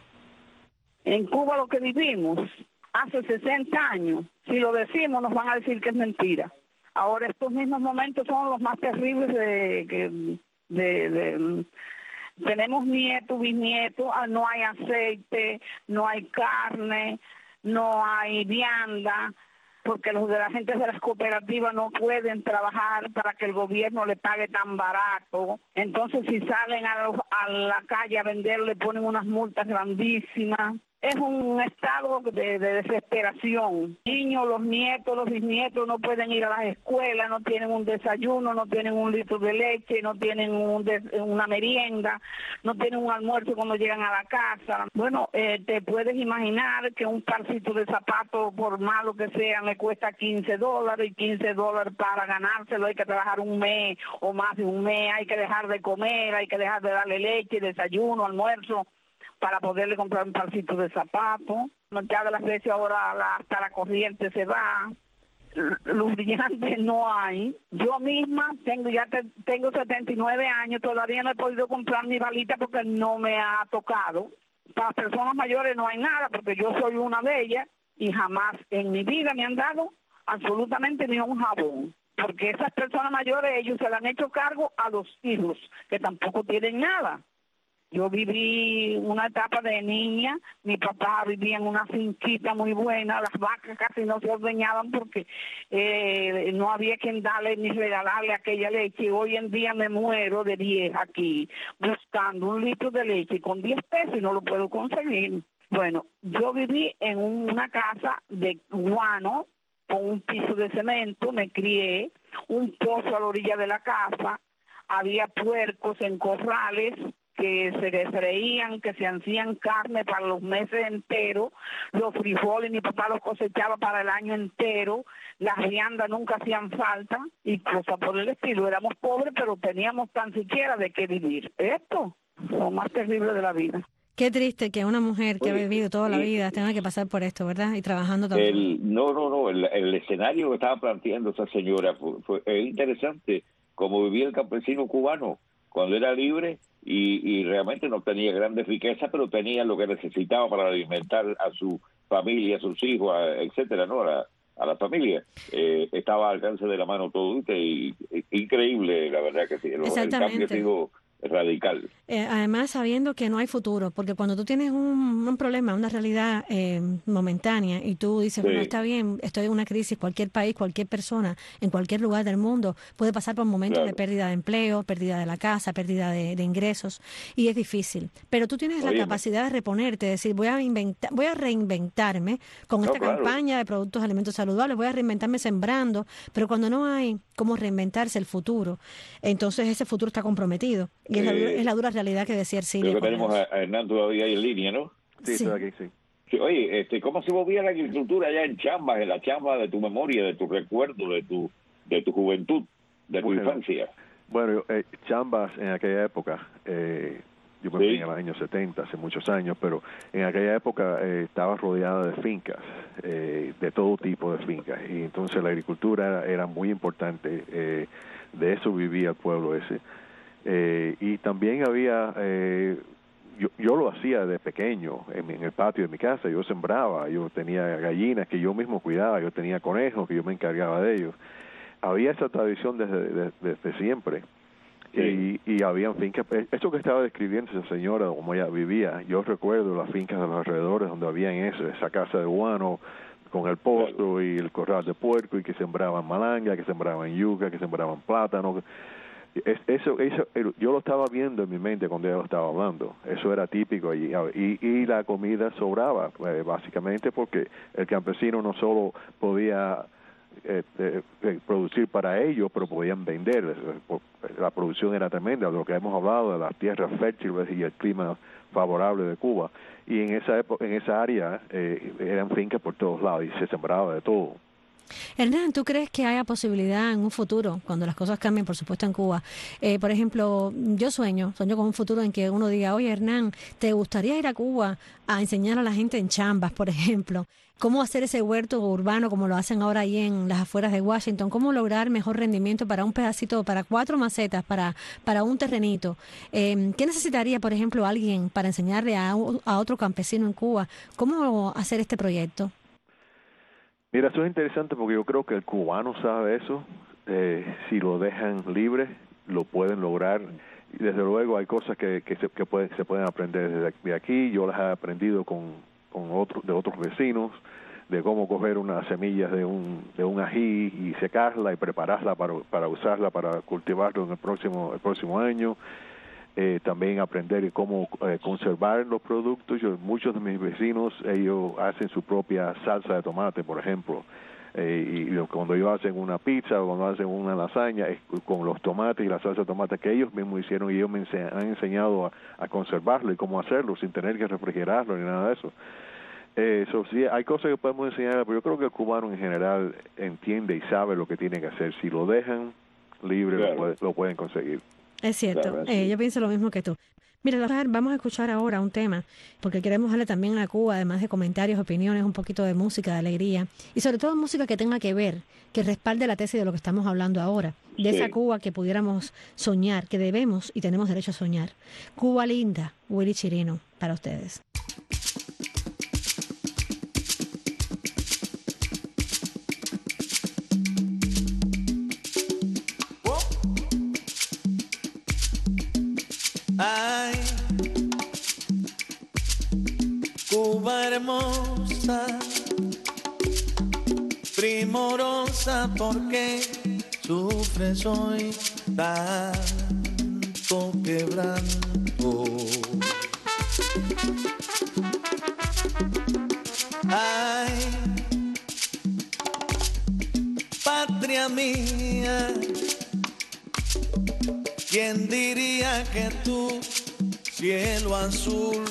En Cuba lo que vivimos hace sesenta años, si lo decimos nos van a decir que es mentira. Ahora estos mismos momentos son los más terribles de que de, de, tenemos nietos, bisnietos, no hay aceite, no hay carne, no hay vianda, porque los de la gente de las cooperativas no pueden trabajar para que el gobierno le pague tan barato. Entonces, si salen a, los, a la calle a vender, le ponen unas multas grandísimas. es un estado de, de desesperación. Niños, los nietos, los bisnietos no pueden ir a las escuelas, no tienen un desayuno, no tienen un litro de leche, no tienen un de, una merienda, no tienen un almuerzo cuando llegan a la casa. Bueno, eh, te puedes imaginar que un parcito de zapatos, por malo que sea, me cuesta quince dólares, y quince dólares para ganárselo hay que trabajar un mes o más de un mes, hay que dejar de comer, hay que dejar de darle leche, desayuno, almuerzo, para poderle comprar un parcito de zapatos. Ya de las veces ahora la, hasta la corriente se va, lubricantes no hay. Yo misma tengo ya te, tengo setenta y nueve años, todavía no he podido comprar mi balita porque no me ha tocado. Para personas mayores no hay nada porque yo soy una de ellas y jamás en mi vida me han dado absolutamente ni un jabón. Porque esas personas mayores, ellos se le han hecho cargo a los hijos, que tampoco tienen nada. Yo viví una etapa de niña, mi papá vivía en una finquita muy buena, las vacas casi no se ordeñaban porque eh, no había quien darle ni regalarle aquella leche. Hoy en día me muero de diez aquí, buscando un litro de leche con diez pesos y no lo puedo conseguir. Bueno, yo viví en una casa de guano, con un piso de cemento, me crié, un pozo a la orilla de la casa, había puercos en corrales que se freían, que se hacían carne para los meses enteros, los frijoles mi papá los cosechaba para el año entero, las viandas nunca hacían falta y cosas por el estilo. Éramos pobres, pero teníamos tan siquiera de qué vivir. Esto es lo más terrible de la vida. Qué triste que una mujer que Oye, ha vivido toda la vida tenga que pasar por esto, ¿verdad? Y trabajando también. El, no, no, no, el, el escenario que estaba planteando esa señora fue, fue es interesante, como vivía el campesino cubano cuando era libre y, y realmente no tenía grandes riquezas, pero tenía lo que necesitaba para alimentar a su familia, a sus hijos, a, etcétera, ¿no? A la, a la familia. Eh, estaba al alcance de la mano todo y, y increíble, la verdad que sí. El, el cambio ha sido radical. Eh, además, sabiendo que no hay futuro, porque cuando tú tienes un, un problema, una realidad eh, momentánea, y tú dices, sí. bueno, está bien, estoy en una crisis, cualquier país, cualquier persona, en cualquier lugar del mundo, puede pasar por momentos claro. de pérdida de empleo, pérdida de la casa, pérdida de, de ingresos, y es difícil. Pero tú tienes Oye, la capacidad de reponerte, de decir, voy a inventar, voy a reinventarme con no, esta claro. campaña de productos de alimentos saludables, voy a reinventarme sembrando, pero cuando no hay cómo reinventarse el futuro, entonces ese futuro está comprometido. Y es, eh, la dura, es la dura realidad que decía Ercilia. Creo que tenemos a, a Hernán todavía ahí en línea, ¿no? Sí, sí. Estoy aquí, sí. sí. Oye, este, ¿cómo se movía la agricultura allá en Chambas, en la chamba de tu memoria, de tu recuerdo, de tu de tu juventud, de tu bueno, infancia? Bueno, eh, Chambas en aquella época, eh, yo me fui en los años setenta, hace muchos años, pero en aquella época eh, estaba rodeada de fincas, eh, de todo tipo de fincas, y entonces la agricultura era, era muy importante, eh, de eso vivía el pueblo ese. Eh, y también había, eh, yo, yo lo hacía de pequeño en, en el patio de mi casa, yo sembraba, yo tenía gallinas que yo mismo cuidaba, yo tenía conejos que yo me encargaba de ellos. Había esa tradición desde, desde, desde siempre. Sí. Y, y habían fincas, esto que estaba describiendo esa señora, como ella vivía, yo recuerdo las fincas de los alrededores donde habían eso, esa casa de guano con el posto y el corral de puerco y que sembraban malanga, que sembraban yuca, que sembraban plátano. Eso, eso, yo lo estaba viendo en mi mente cuando ella lo estaba hablando. Eso era típico allí. Y, y la comida sobraba, eh, básicamente porque el campesino no solo podía eh, eh, producir para ellos, pero podían vender. La producción era tremenda, de lo que hemos hablado de las tierras fértiles y el clima favorable de Cuba. Y en esa época, en esa área eh, eran fincas por todos lados y se sembraba de todo. Hernán, ¿tú crees que haya posibilidad en un futuro, cuando las cosas cambien, por supuesto, en Cuba? Eh, por ejemplo, yo sueño, sueño con un futuro en que uno diga, oye, Hernán, ¿te gustaría ir a Cuba a enseñar a la gente en Chambas, por ejemplo? ¿Cómo hacer ese huerto urbano como lo hacen ahora ahí en las afueras de Washington? ¿Cómo lograr mejor rendimiento para un pedacito, para cuatro macetas, para, para un terrenito? Eh, ¿Qué necesitaría, por ejemplo, alguien para enseñarle a, a otro campesino en Cuba cómo hacer este proyecto? Mira, eso es interesante porque yo creo que el cubano sabe eso. Eh, si lo dejan libre, lo pueden lograr. Y desde luego hay cosas que, que, se, que pueden, se pueden aprender desde aquí. Yo las he aprendido con, con otros, de otros vecinos, de cómo coger unas semillas de un, de un ají y secarla y prepararla para, para usarla, para cultivarlo en el próximo, el próximo año. eh, también aprender cómo eh, conservar los productos. Yo, muchos de mis vecinos, ellos hacen su propia salsa de tomate, por ejemplo. Eh, y cuando ellos hacen una pizza o cuando hacen una lasaña, es con los tomates y la salsa de tomate que ellos mismos hicieron, y ellos me ense- han enseñado a, a conservarlo y cómo hacerlo sin tener que refrigerarlo ni nada de eso. Eh, so, sí, hay cosas que podemos enseñar, pero yo creo que el cubano en general entiende y sabe lo que tiene que hacer. Si lo dejan libre, claro, lo, puede, lo pueden conseguir. Es cierto, claro, eh, yo pienso lo mismo que tú. Mira, vamos a escuchar ahora un tema, porque queremos darle también a Cuba, además de comentarios, opiniones, un poquito de música, de alegría, y sobre todo música que tenga que ver, que respalde la tesis de lo que estamos hablando ahora, de sí. esa Cuba que pudiéramos soñar, que debemos y tenemos derecho a soñar. Cuba linda, Willy Chirino, para ustedes. Ay, Cuba hermosa, primorosa, porque sufres hoy tanto quebranto. Ay, patria mía, ¿quién diría que tu cielo azul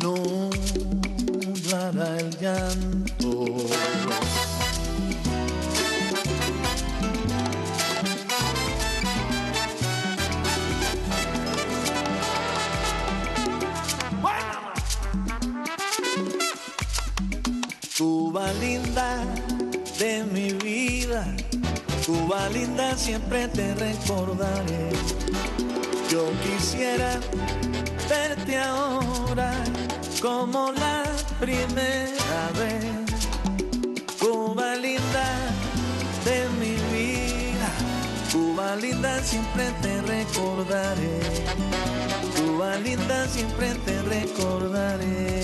nublará el llanto? Cuba linda de mi vida, Cuba linda, siempre te recordaré. Yo quisiera verte ahora como la primera vez. Cuba linda de mi vida, Cuba linda, siempre te recordaré. Cuba linda, siempre te recordaré.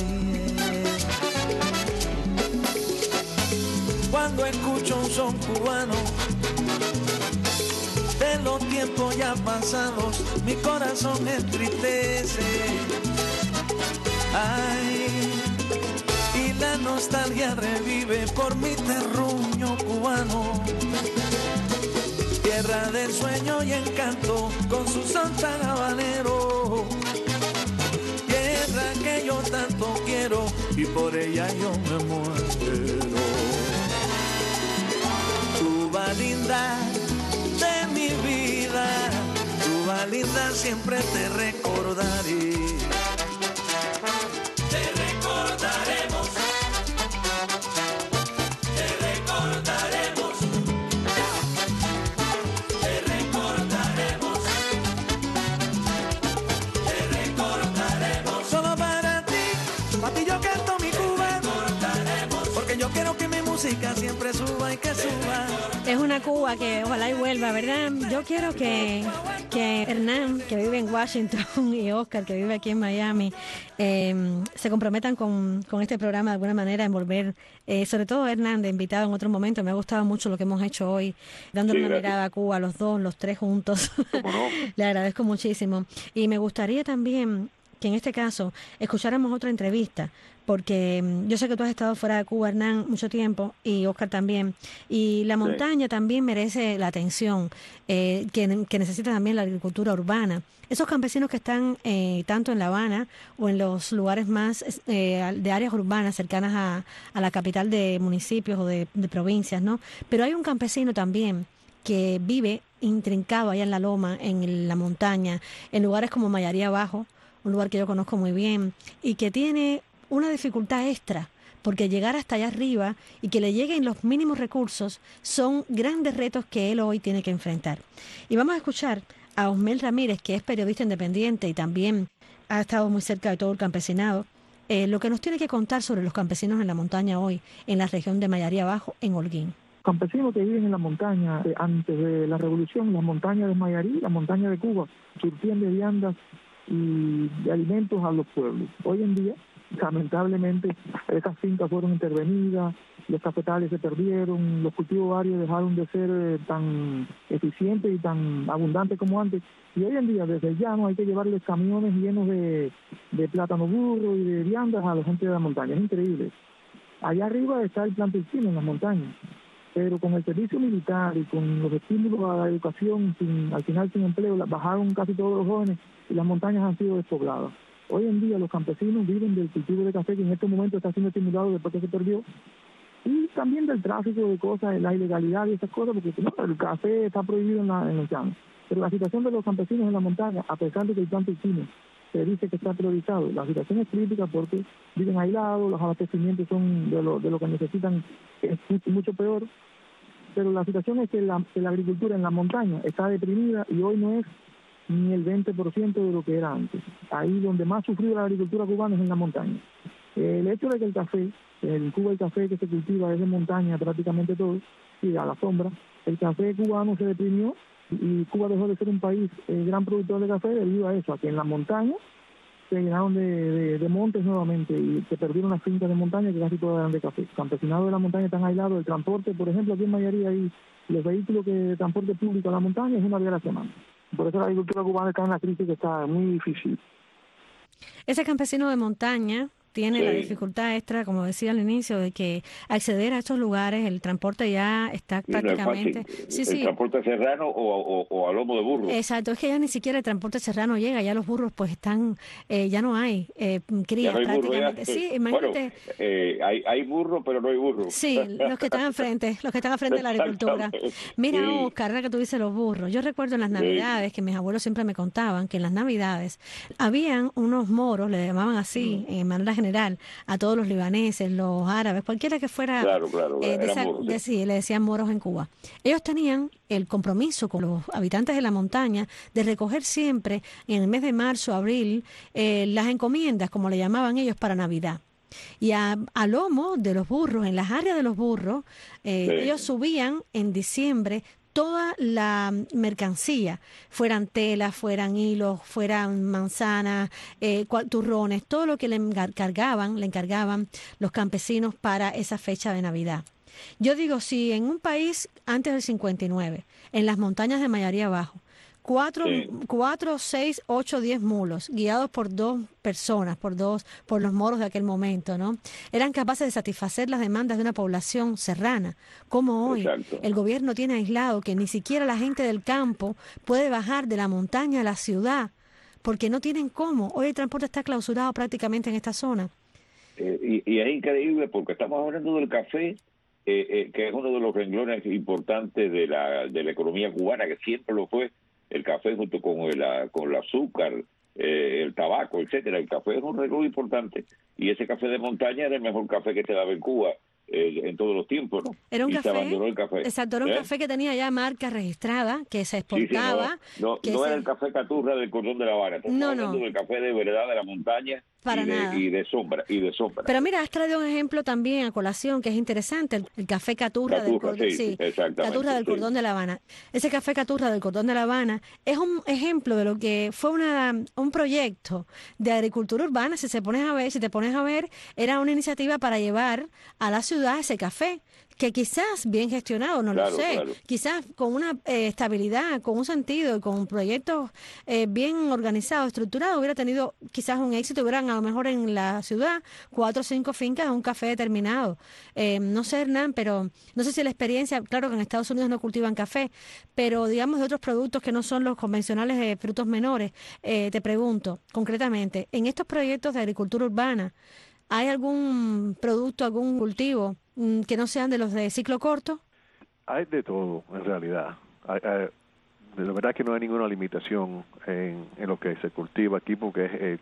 Cuando escucho un son cubano de los tiempos ya pasados, mi corazón entristece. Ay, y la nostalgia revive por mi terruño cubano, tierra del sueño y encanto con su son tan habanero, tierra que yo tanto quiero y por ella yo me muero. Cuba linda de mi vida, Cuba linda, siempre te recordaré. Te recordaremos, te recordaremos, te recordaremos, te recordaremos. Solo para ti, para ti yo canto mi Cuba, porque yo quiero que mi música siempre suba y que suba. Es una Cuba que ojalá y vuelva, ¿verdad? Yo quiero que, que Hernán, que vive en Washington, y Oscar, que vive aquí en Miami, eh, se comprometan con, con este programa de alguna manera a envolver, eh, sobre todo Hernán, de invitado en otro momento. Me ha gustado mucho lo que hemos hecho hoy, dándole sí, una mirada a Cuba, los dos, los tres juntos. ¿Cómo no? Le agradezco muchísimo. Y me gustaría también que en este caso escucháramos otra entrevista, porque yo sé que tú has estado fuera de Cuba, Hernán, mucho tiempo, y Oscar también, y la montaña sí. también merece la atención eh, que, que necesita también la agricultura urbana. Esos campesinos que están eh, tanto en La Habana o en los lugares más eh, de áreas urbanas cercanas a, a la capital de municipios o de, de provincias, ¿no? Pero hay un campesino también que vive intrincado allá en la loma, en la montaña, en lugares como Mayarí Abajo, un lugar que yo conozco muy bien, y que tiene una dificultad extra, porque llegar hasta allá arriba y que le lleguen los mínimos recursos son grandes retos que él hoy tiene que enfrentar. Y vamos a escuchar a Osmel Ramírez, que es periodista independiente y también ha estado muy cerca de todo el campesinado, eh, lo que nos tiene que contar sobre los campesinos en la montaña hoy, en la región de Mayarí Abajo, en Holguín. Campesinos que viven en la montaña, eh, antes de la revolución, la montaña de Mayarí, la montaña de Cuba, surtían de viandas y de alimentos a los pueblos. Hoy en día, lamentablemente, esas fincas fueron intervenidas, los cafetales se perdieron, los cultivos varios dejaron de ser eh, tan eficientes y tan abundantes como antes. Y hoy en día, desde el llano, hay que llevarles camiones llenos de, de plátano burro y de viandas a la gente de la montaña. Es increíble. Allá arriba está el plan Pilcino en las montañas, pero con el servicio militar y con los estímulos a la educación, sin, al final sin empleo, bajaron casi todos los jóvenes y las montañas han sido despobladas. Hoy en día los campesinos viven del cultivo de café, que en este momento está siendo estimulado después que se perdió, y también del tráfico de cosas, la ilegalidad y esas cosas, porque no, el café está prohibido en, la, en los llanos. Pero la situación de los campesinos en la montaña, a pesar de que el plan Pilcino se dice que está priorizado, la situación es crítica porque viven aislados, los abastecimientos son de lo, de lo que necesitan, es mucho peor, pero la situación es que la, que la agricultura en la montaña está deprimida y hoy no es ni el veinte por ciento de lo que era antes. Ahí donde más sufrió la agricultura cubana es en la montaña. El hecho de que el café, en Cuba el café que se cultiva es de montaña prácticamente todo, y a la sombra, el café cubano se deprimió y Cuba dejó de ser un país eh, gran productor de café debido a eso, a que en la montaña se llenaron de, de, de montes nuevamente y se perdieron las fincas de montaña que casi todas eran de café. Campesinados de la montaña están aislados, el transporte, por ejemplo, aquí en Mayarí hay los vehículos que de transporte público a la montaña es una vez a la semana. Por eso la agricultura cubana está en una crisis que está muy difícil. Ese campesino de montaña tiene sí. la dificultad extra, como decía al inicio, de que acceder a estos lugares, el transporte ya está sí, prácticamente... No es sí, el sí. transporte serrano o, o, o a lomo de burro. Exacto, es que ya ni siquiera el transporte serrano llega, ya los burros pues están, eh, ya no hay eh, crías no hay prácticamente. Burro, sí, imagínate. Bueno, eh, hay, hay burros, pero no hay burros. Sí, los que están enfrente, los que están enfrente de la agricultura. Mira, sí. Oscar, ahora que tú dices los burros, yo recuerdo en las Navidades, sí. que mis abuelos siempre me contaban que en las Navidades habían unos moros, le llamaban así, en manera general, a todos los libaneses, los árabes, cualquiera que fuera, claro, claro, eh, de esa, moros, de, sí, le decían moros en Cuba. Ellos tenían el compromiso con los habitantes de la montaña de recoger siempre en el mes de marzo, abril, eh, las encomiendas, como le llamaban ellos, para Navidad. Y a, a lomo de los burros, en las áreas de los burros, eh, sí. ellos subían en diciembre toda la mercancía, fueran telas, fueran hilos, fueran manzanas, eh, turrones, todo lo que le encargaban, le encargaban los campesinos para esa fecha de Navidad. Yo digo, si en un país antes del cincuenta y nueve, en las montañas de Mayarí abajo, Cuatro, sí. cuatro, seis, ocho, diez mulos, guiados por dos personas, por dos, por los moros de aquel momento, ¿no? Eran capaces de satisfacer las demandas de una población serrana. Como hoy Exacto. el gobierno tiene aislado que ni siquiera la gente del campo puede bajar de la montaña a la ciudad, porque no tienen cómo. Hoy el transporte está clausurado prácticamente en esta zona. Eh, y, y es increíble porque estamos hablando del café, eh, eh, que es uno de los renglones importantes de la, de la economía cubana, que siempre lo fue. El café junto con el, con el azúcar, eh, el tabaco, etcétera. El café es un renglón importante y ese café de montaña era el mejor café que se daba en Cuba eh, en todos los tiempos, ¿no? Era un y café, se abandonó el café. Exacto, era un ¿Eh? café que tenía ya marca registrada, que se exportaba. Sí, sí, no, no, que no se... era el café Caturra del Cordón de La Habana, estamos no, hablando no. del café de verdad de la montaña. Para y, de, nada. y de sombra y de sombra. Pero mira, has traído un ejemplo también a colación que es interesante, el, el café Caturra, Caturra del cordón, sí, sí, Caturra del sí. Cordón de La Habana. Ese café Caturra del Cordón de La Habana es un ejemplo de lo que fue una un proyecto de agricultura urbana. Si se pones a ver, si te pones a ver, era una iniciativa para llevar a la ciudad ese café, que quizás bien gestionado, no claro, lo sé, claro. quizás con una eh, estabilidad, con un sentido, con proyectos eh, bien organizados, estructurados, hubiera tenido quizás un éxito, hubieran a lo mejor en la ciudad cuatro o cinco fincas, un café determinado. Eh, no sé, Hernán, pero no sé si la experiencia, claro que en Estados Unidos no cultivan café, pero digamos de otros productos que no son los convencionales de frutos menores, eh, te pregunto concretamente, en estos proyectos de agricultura urbana, ¿hay algún producto, algún cultivo que no sean de los de ciclo corto? Hay de todo, en realidad. Hay, hay, de verdad que no hay ninguna limitación en, en lo que se cultiva aquí, porque eh,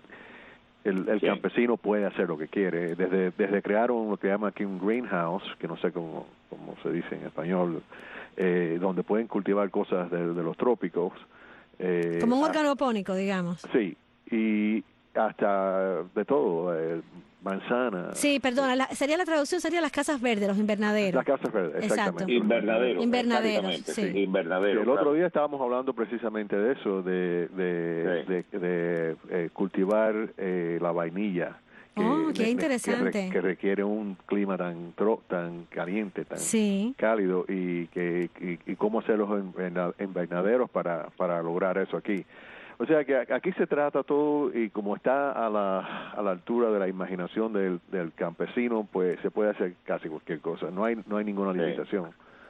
el, el sí. campesino puede hacer lo que quiere. Desde desde crear un, lo que llaman aquí un greenhouse, que no sé cómo, cómo se dice en español, eh, donde pueden cultivar cosas de, de los trópicos. Eh, Como un organopónico, digamos. Sí, y hasta de todo, eh, manzana. Sí, perdona, la, sería la traducción, sería las casas verdes, los invernaderos. Las casas verdes, exactamente. Invernaderos. Invernaderos, sí. sí. Invernaderos, el otro claro. día estábamos hablando precisamente de eso, de de, sí. de, de, de eh, cultivar eh, la vainilla que, oh, qué ne- interesante. que, re- que requiere un clima tan tro- tan caliente, tan Sí. cálido, y que y, y cómo hacer los en- en- invernaderos para para lograr eso aquí. O sea que aquí se trata todo, y como está a la a la altura de la imaginación del, del campesino, pues se puede hacer casi cualquier cosa. No hay no hay ninguna limitación.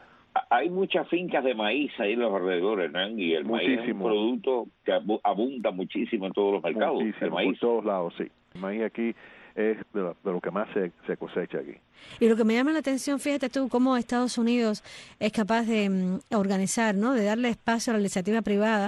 Hay muchas fincas de maíz ahí en los alrededores, ¿no? Y el maíz es un Muchísimo. producto que abu- abunda muchísimo en todos los mercados. Muchísimo, El maíz. por todos lados, sí. El maíz aquí es de lo, de lo que más se, se cosecha aquí. Y lo que me llama la atención, fíjate tú, cómo Estados Unidos es capaz de mm, organizar, ¿no? De darle espacio a la iniciativa privada,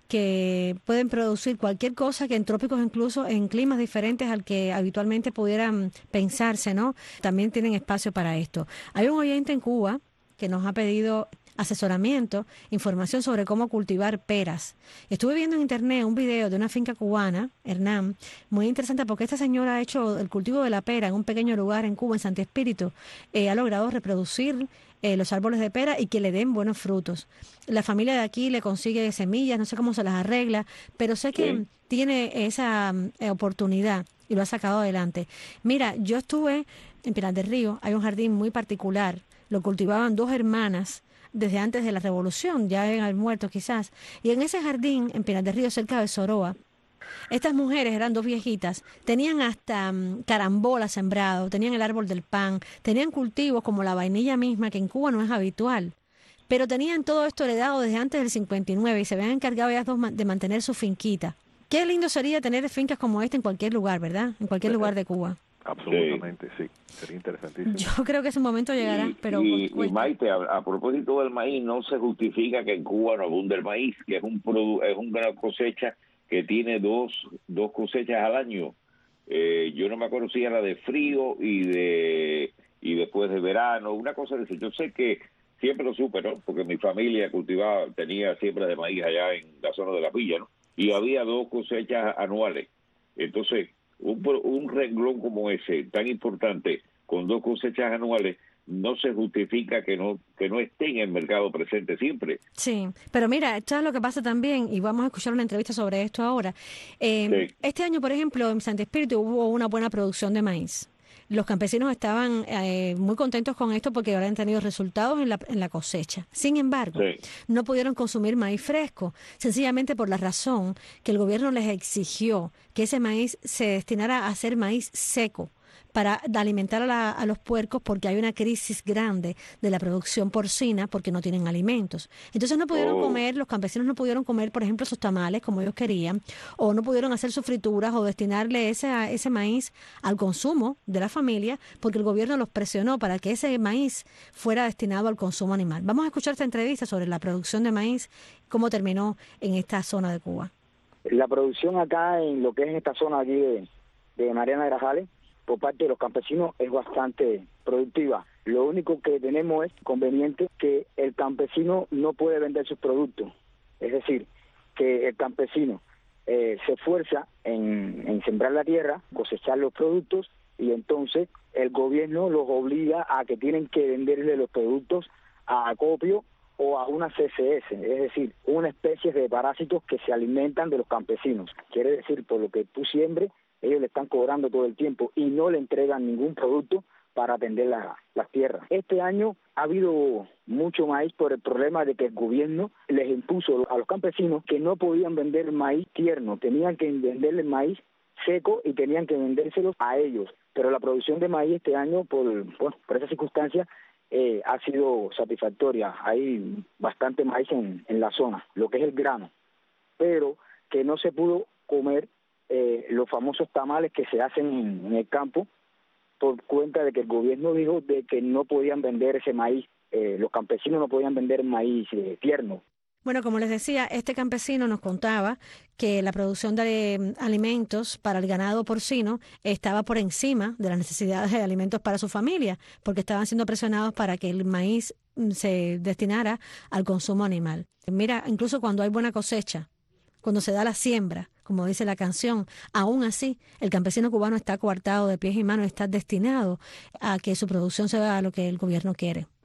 que pueden producir cualquier cosa que en trópicos, incluso en climas diferentes al que habitualmente pudieran pensarse, ¿no? También tienen espacio para esto. Hay un oyente en Cuba que nos ha pedido asesoramiento, información sobre cómo cultivar peras. Estuve viendo en internet un video de una finca cubana, Hernán, muy interesante, porque esta señora ha hecho el cultivo de la pera en un pequeño lugar en Cuba, en Santi Espíritu. Eh, ha logrado reproducir eh, los árboles de pera y que le den buenos frutos. La familia de aquí le consigue semillas, no sé cómo se las arregla, pero sé que Sí. tiene esa eh, oportunidad y lo ha sacado adelante. Mira, yo estuve en Pinar del Río, hay un jardín muy particular, lo cultivaban dos hermanas desde antes de la revolución, ya deben haber muerto quizás, y en ese jardín, en Pinar del Río, cerca de Soroa, estas mujeres eran dos viejitas, tenían hasta um, carambola sembrado, tenían el árbol del pan, tenían cultivos como la vainilla misma, que en Cuba no es habitual, pero tenían todo esto heredado desde antes del cincuenta y nueve y se habían encargado ellas dos de mantener su finquita. Qué lindo sería tener fincas como esta en cualquier lugar, ¿verdad? En cualquier lugar de Cuba. Absolutamente, sí. Sería interesantísimo. Yo creo que ese momento llegará, Y, pero... y, y cuesta. Maite, a, a propósito del maíz, no se justifica que en Cuba no abunde el maíz, que es un produ- es una cosecha que tiene dos dos cosechas al año. Eh, yo no me acuerdo si era de frío y de y después de verano, una cosa de eso. Yo sé que siempre lo supe, ¿no? Porque mi familia cultivaba, tenía siembra de maíz allá en la zona de la villa, ¿no? Y había dos cosechas anuales. Entonces, un, pro- un renglón como ese, tan importante, con dos cosechas anuales, no se justifica que no que no esté en el mercado presente siempre. Sí, pero mira, esto es lo que pasa también, y vamos a escuchar una entrevista sobre esto ahora. Eh, Sí. Este año, por ejemplo, en Santi Espíritu hubo una buena producción de maíz. Los campesinos estaban eh, muy contentos con esto porque ahora han tenido resultados en la, en la cosecha. Sin embargo, Sí. no pudieron consumir maíz fresco, sencillamente por la razón que el gobierno les exigió que ese maíz se destinara a ser maíz seco para alimentar a, la- a los puercos, porque hay una crisis grande de la producción porcina porque no tienen alimentos. Entonces no pudieron Oh. comer, los campesinos no pudieron comer, por ejemplo, sus tamales como ellos querían, o no pudieron hacer sus frituras o destinarle ese, ese maíz al consumo de la familia, porque el gobierno los presionó para que ese maíz fuera destinado al consumo animal. Vamos a escuchar esta entrevista sobre la producción de maíz, cómo terminó en esta zona de Cuba. La producción acá en lo que es en esta zona aquí de, de Mariana de Grajales, por parte de los campesinos, es bastante productiva. Lo único que tenemos es conveniente que el campesino no puede vender sus productos. Es decir, que el campesino eh, se esfuerza en, en sembrar la tierra, cosechar los productos, y entonces el gobierno los obliga a que tienen que venderle los productos a acopio o a una C C S, es decir, una especie de parásitos que se alimentan de los campesinos. Quiere decir, por lo que tú siembres, ellos le están cobrando todo el tiempo y no le entregan ningún producto para atender la, las tierras. Este año ha habido mucho maíz por el problema de que el gobierno les impuso a los campesinos que no podían vender maíz tierno, tenían que venderle maíz seco y tenían que vendérselo a ellos. Pero la producción de maíz este año, por, bueno, por esa circunstancia, eh, ha sido satisfactoria. Hay bastante maíz en, en la zona, lo que es el grano, pero que no se pudo comer eh, los famosos tamales que se hacen en, en el campo, por cuenta de que el gobierno dijo de que no podían vender ese maíz, eh, los campesinos no podían vender maíz eh, tierno. Bueno, como les decía, este campesino nos contaba que la producción de eh, alimentos para el ganado porcino estaba por encima de las necesidades de alimentos para su familia, porque estaban siendo presionados para que el maíz mm, se destinara al consumo animal. Mira, incluso cuando hay buena cosecha, cuando se da la siembra, como dice la canción, aún así el campesino cubano está coartado de pies y manos, está destinado a que su producción se vea a lo que el gobierno quiere.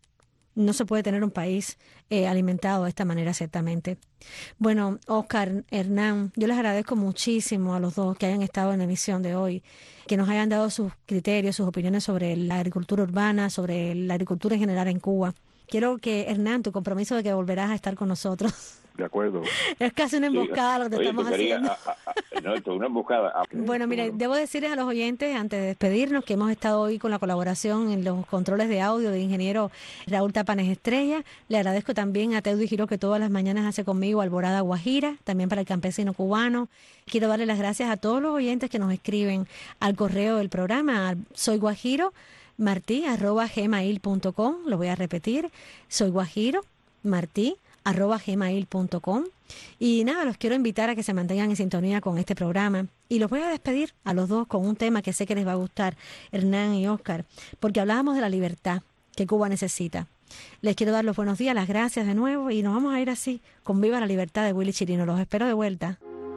no se puede tener un país eh, alimentado de esta manera, ciertamente. Bueno, Oscar, Hernán, yo les agradezco muchísimo a los dos que hayan estado en la emisión de hoy, que nos hayan dado sus criterios, sus opiniones sobre la agricultura urbana, sobre la agricultura en general en Cuba. Quiero que, Hernán, tu compromiso de que volverás a estar con nosotros. De acuerdo. Es casi una emboscada lo que Oye, estamos quería, haciendo. a, a, no, esto es una emboscada. Bueno, mire, debo decirles a los oyentes, antes de despedirnos, que hemos estado hoy con la colaboración en los controles de audio del ingeniero Raúl Tapanes Estrella. Le agradezco también a Teudy Giró, que todas las mañanas hace conmigo Alborada Guajira, también para el campesino cubano. Quiero darle las gracias a todos los oyentes que nos escriben al correo del programa, soy Guajiro, martí, arroba gmail punto com. Lo voy a repetir, soy Guajiro, martí, arroba gmail punto com. Y nada, los quiero invitar a que se mantengan en sintonía con este programa. Y los voy a despedir a los dos con un tema que sé que les va a gustar, Hernán y Oscar, porque hablábamos de la libertad que Cuba necesita. Les quiero dar los buenos días, las gracias de nuevo, y nos vamos a ir así, con Viva la Libertad de Willy Chirino. Los espero de vuelta.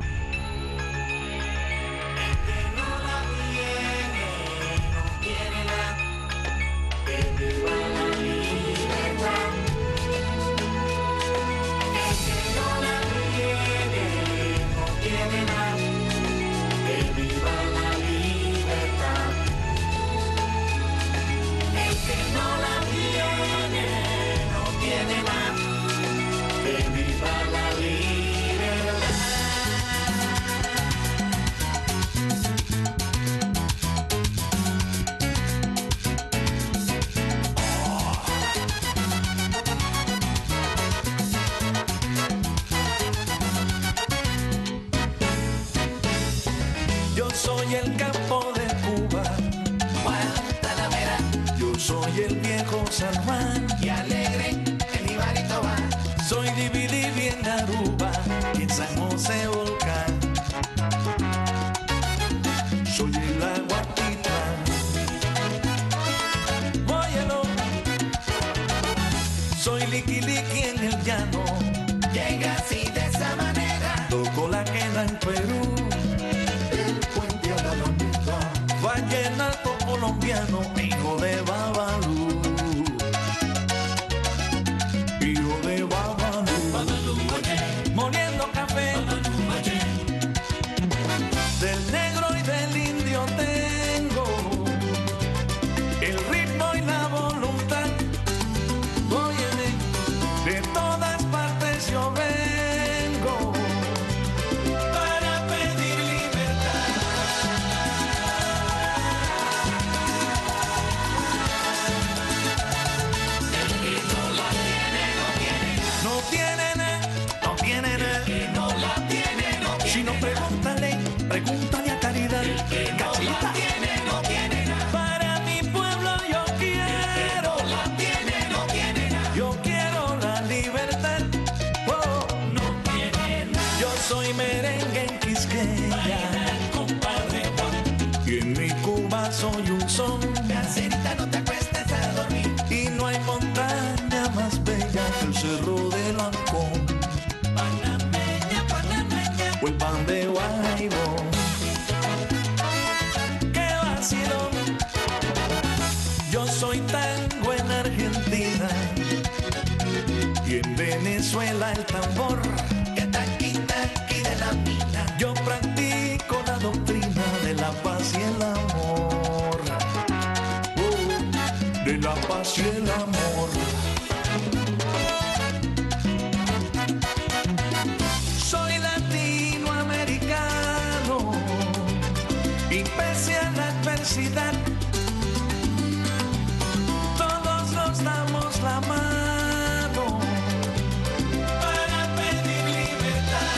Soy el campo de Cuba, Guantanamera. Yo soy el viejo San Juan, y alegre el Ibarito va. Soy Dividivi en Aruba, y en San José Volcán. Soy el Aguatita, óyelo. Soy Liqui Liqui en el llano, llega así de esa manera. Toco la quena en Perú, vallenato colombiano, hijo de Babalú, hijo de Babalú, Babalú, moliendo café, Babalú, del negro y del indio tengo el ritmo y la voluntad. Óyeme, de todas partes yo vengo para pedir libertad. Pregúntale, pregúntale a Caridad, Cachita. No tiene nada. Para mi pueblo yo quiero. No la tiene, no tiene nada. Yo quiero la libertad. Oh, no tiene nada. Yo soy merengue en Quisqueya, compadre Juan. Y en mi Cuba soy un son. Caserita, no te acuestes a dormir. Y no hay montaña más bella que el Cerro del Ancón. O el pan de Guairo, qué vacilón. Yo soy tango en Argentina y en Venezuela el tambor, que taqui taqui de la mina. Yo practico la doctrina de la paz y el amor, oh, de la paz y el amor. Y pese a la adversidad, todos nos damos la mano para pedir libertad.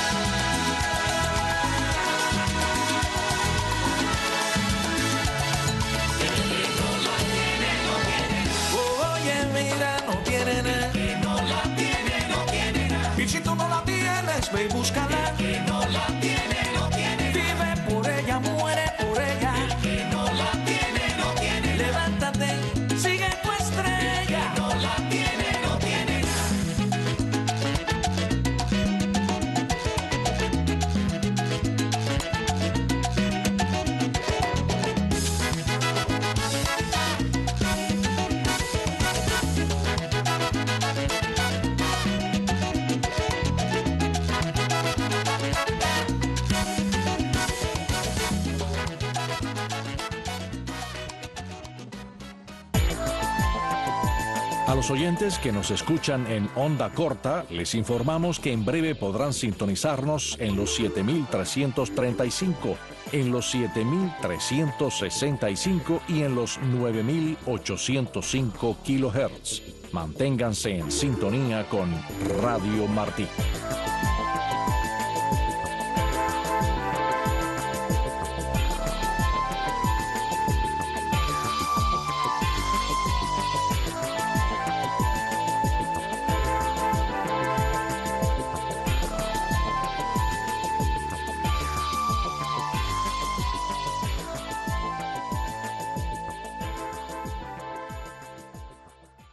No la tiene, no tiene. Oye, mira, no tiene nada. Que no la tiene, no tiene nada. Y si tú no la tienes, ve y búscala. Que no la tiene, no tiene. Vive por ella, muere por ella. El que no la tiene, no tiene. Levántate, sigue tu estrella. Que no la tiene, no tiene. A los oyentes que nos escuchan en onda corta, les informamos que en breve podrán sintonizarnos en los siete mil trescientos treinta y cinco, en los siete mil trescientos sesenta y cinco y en los nueve mil ochocientos cinco kilohertz. Manténganse en sintonía con Radio Martí.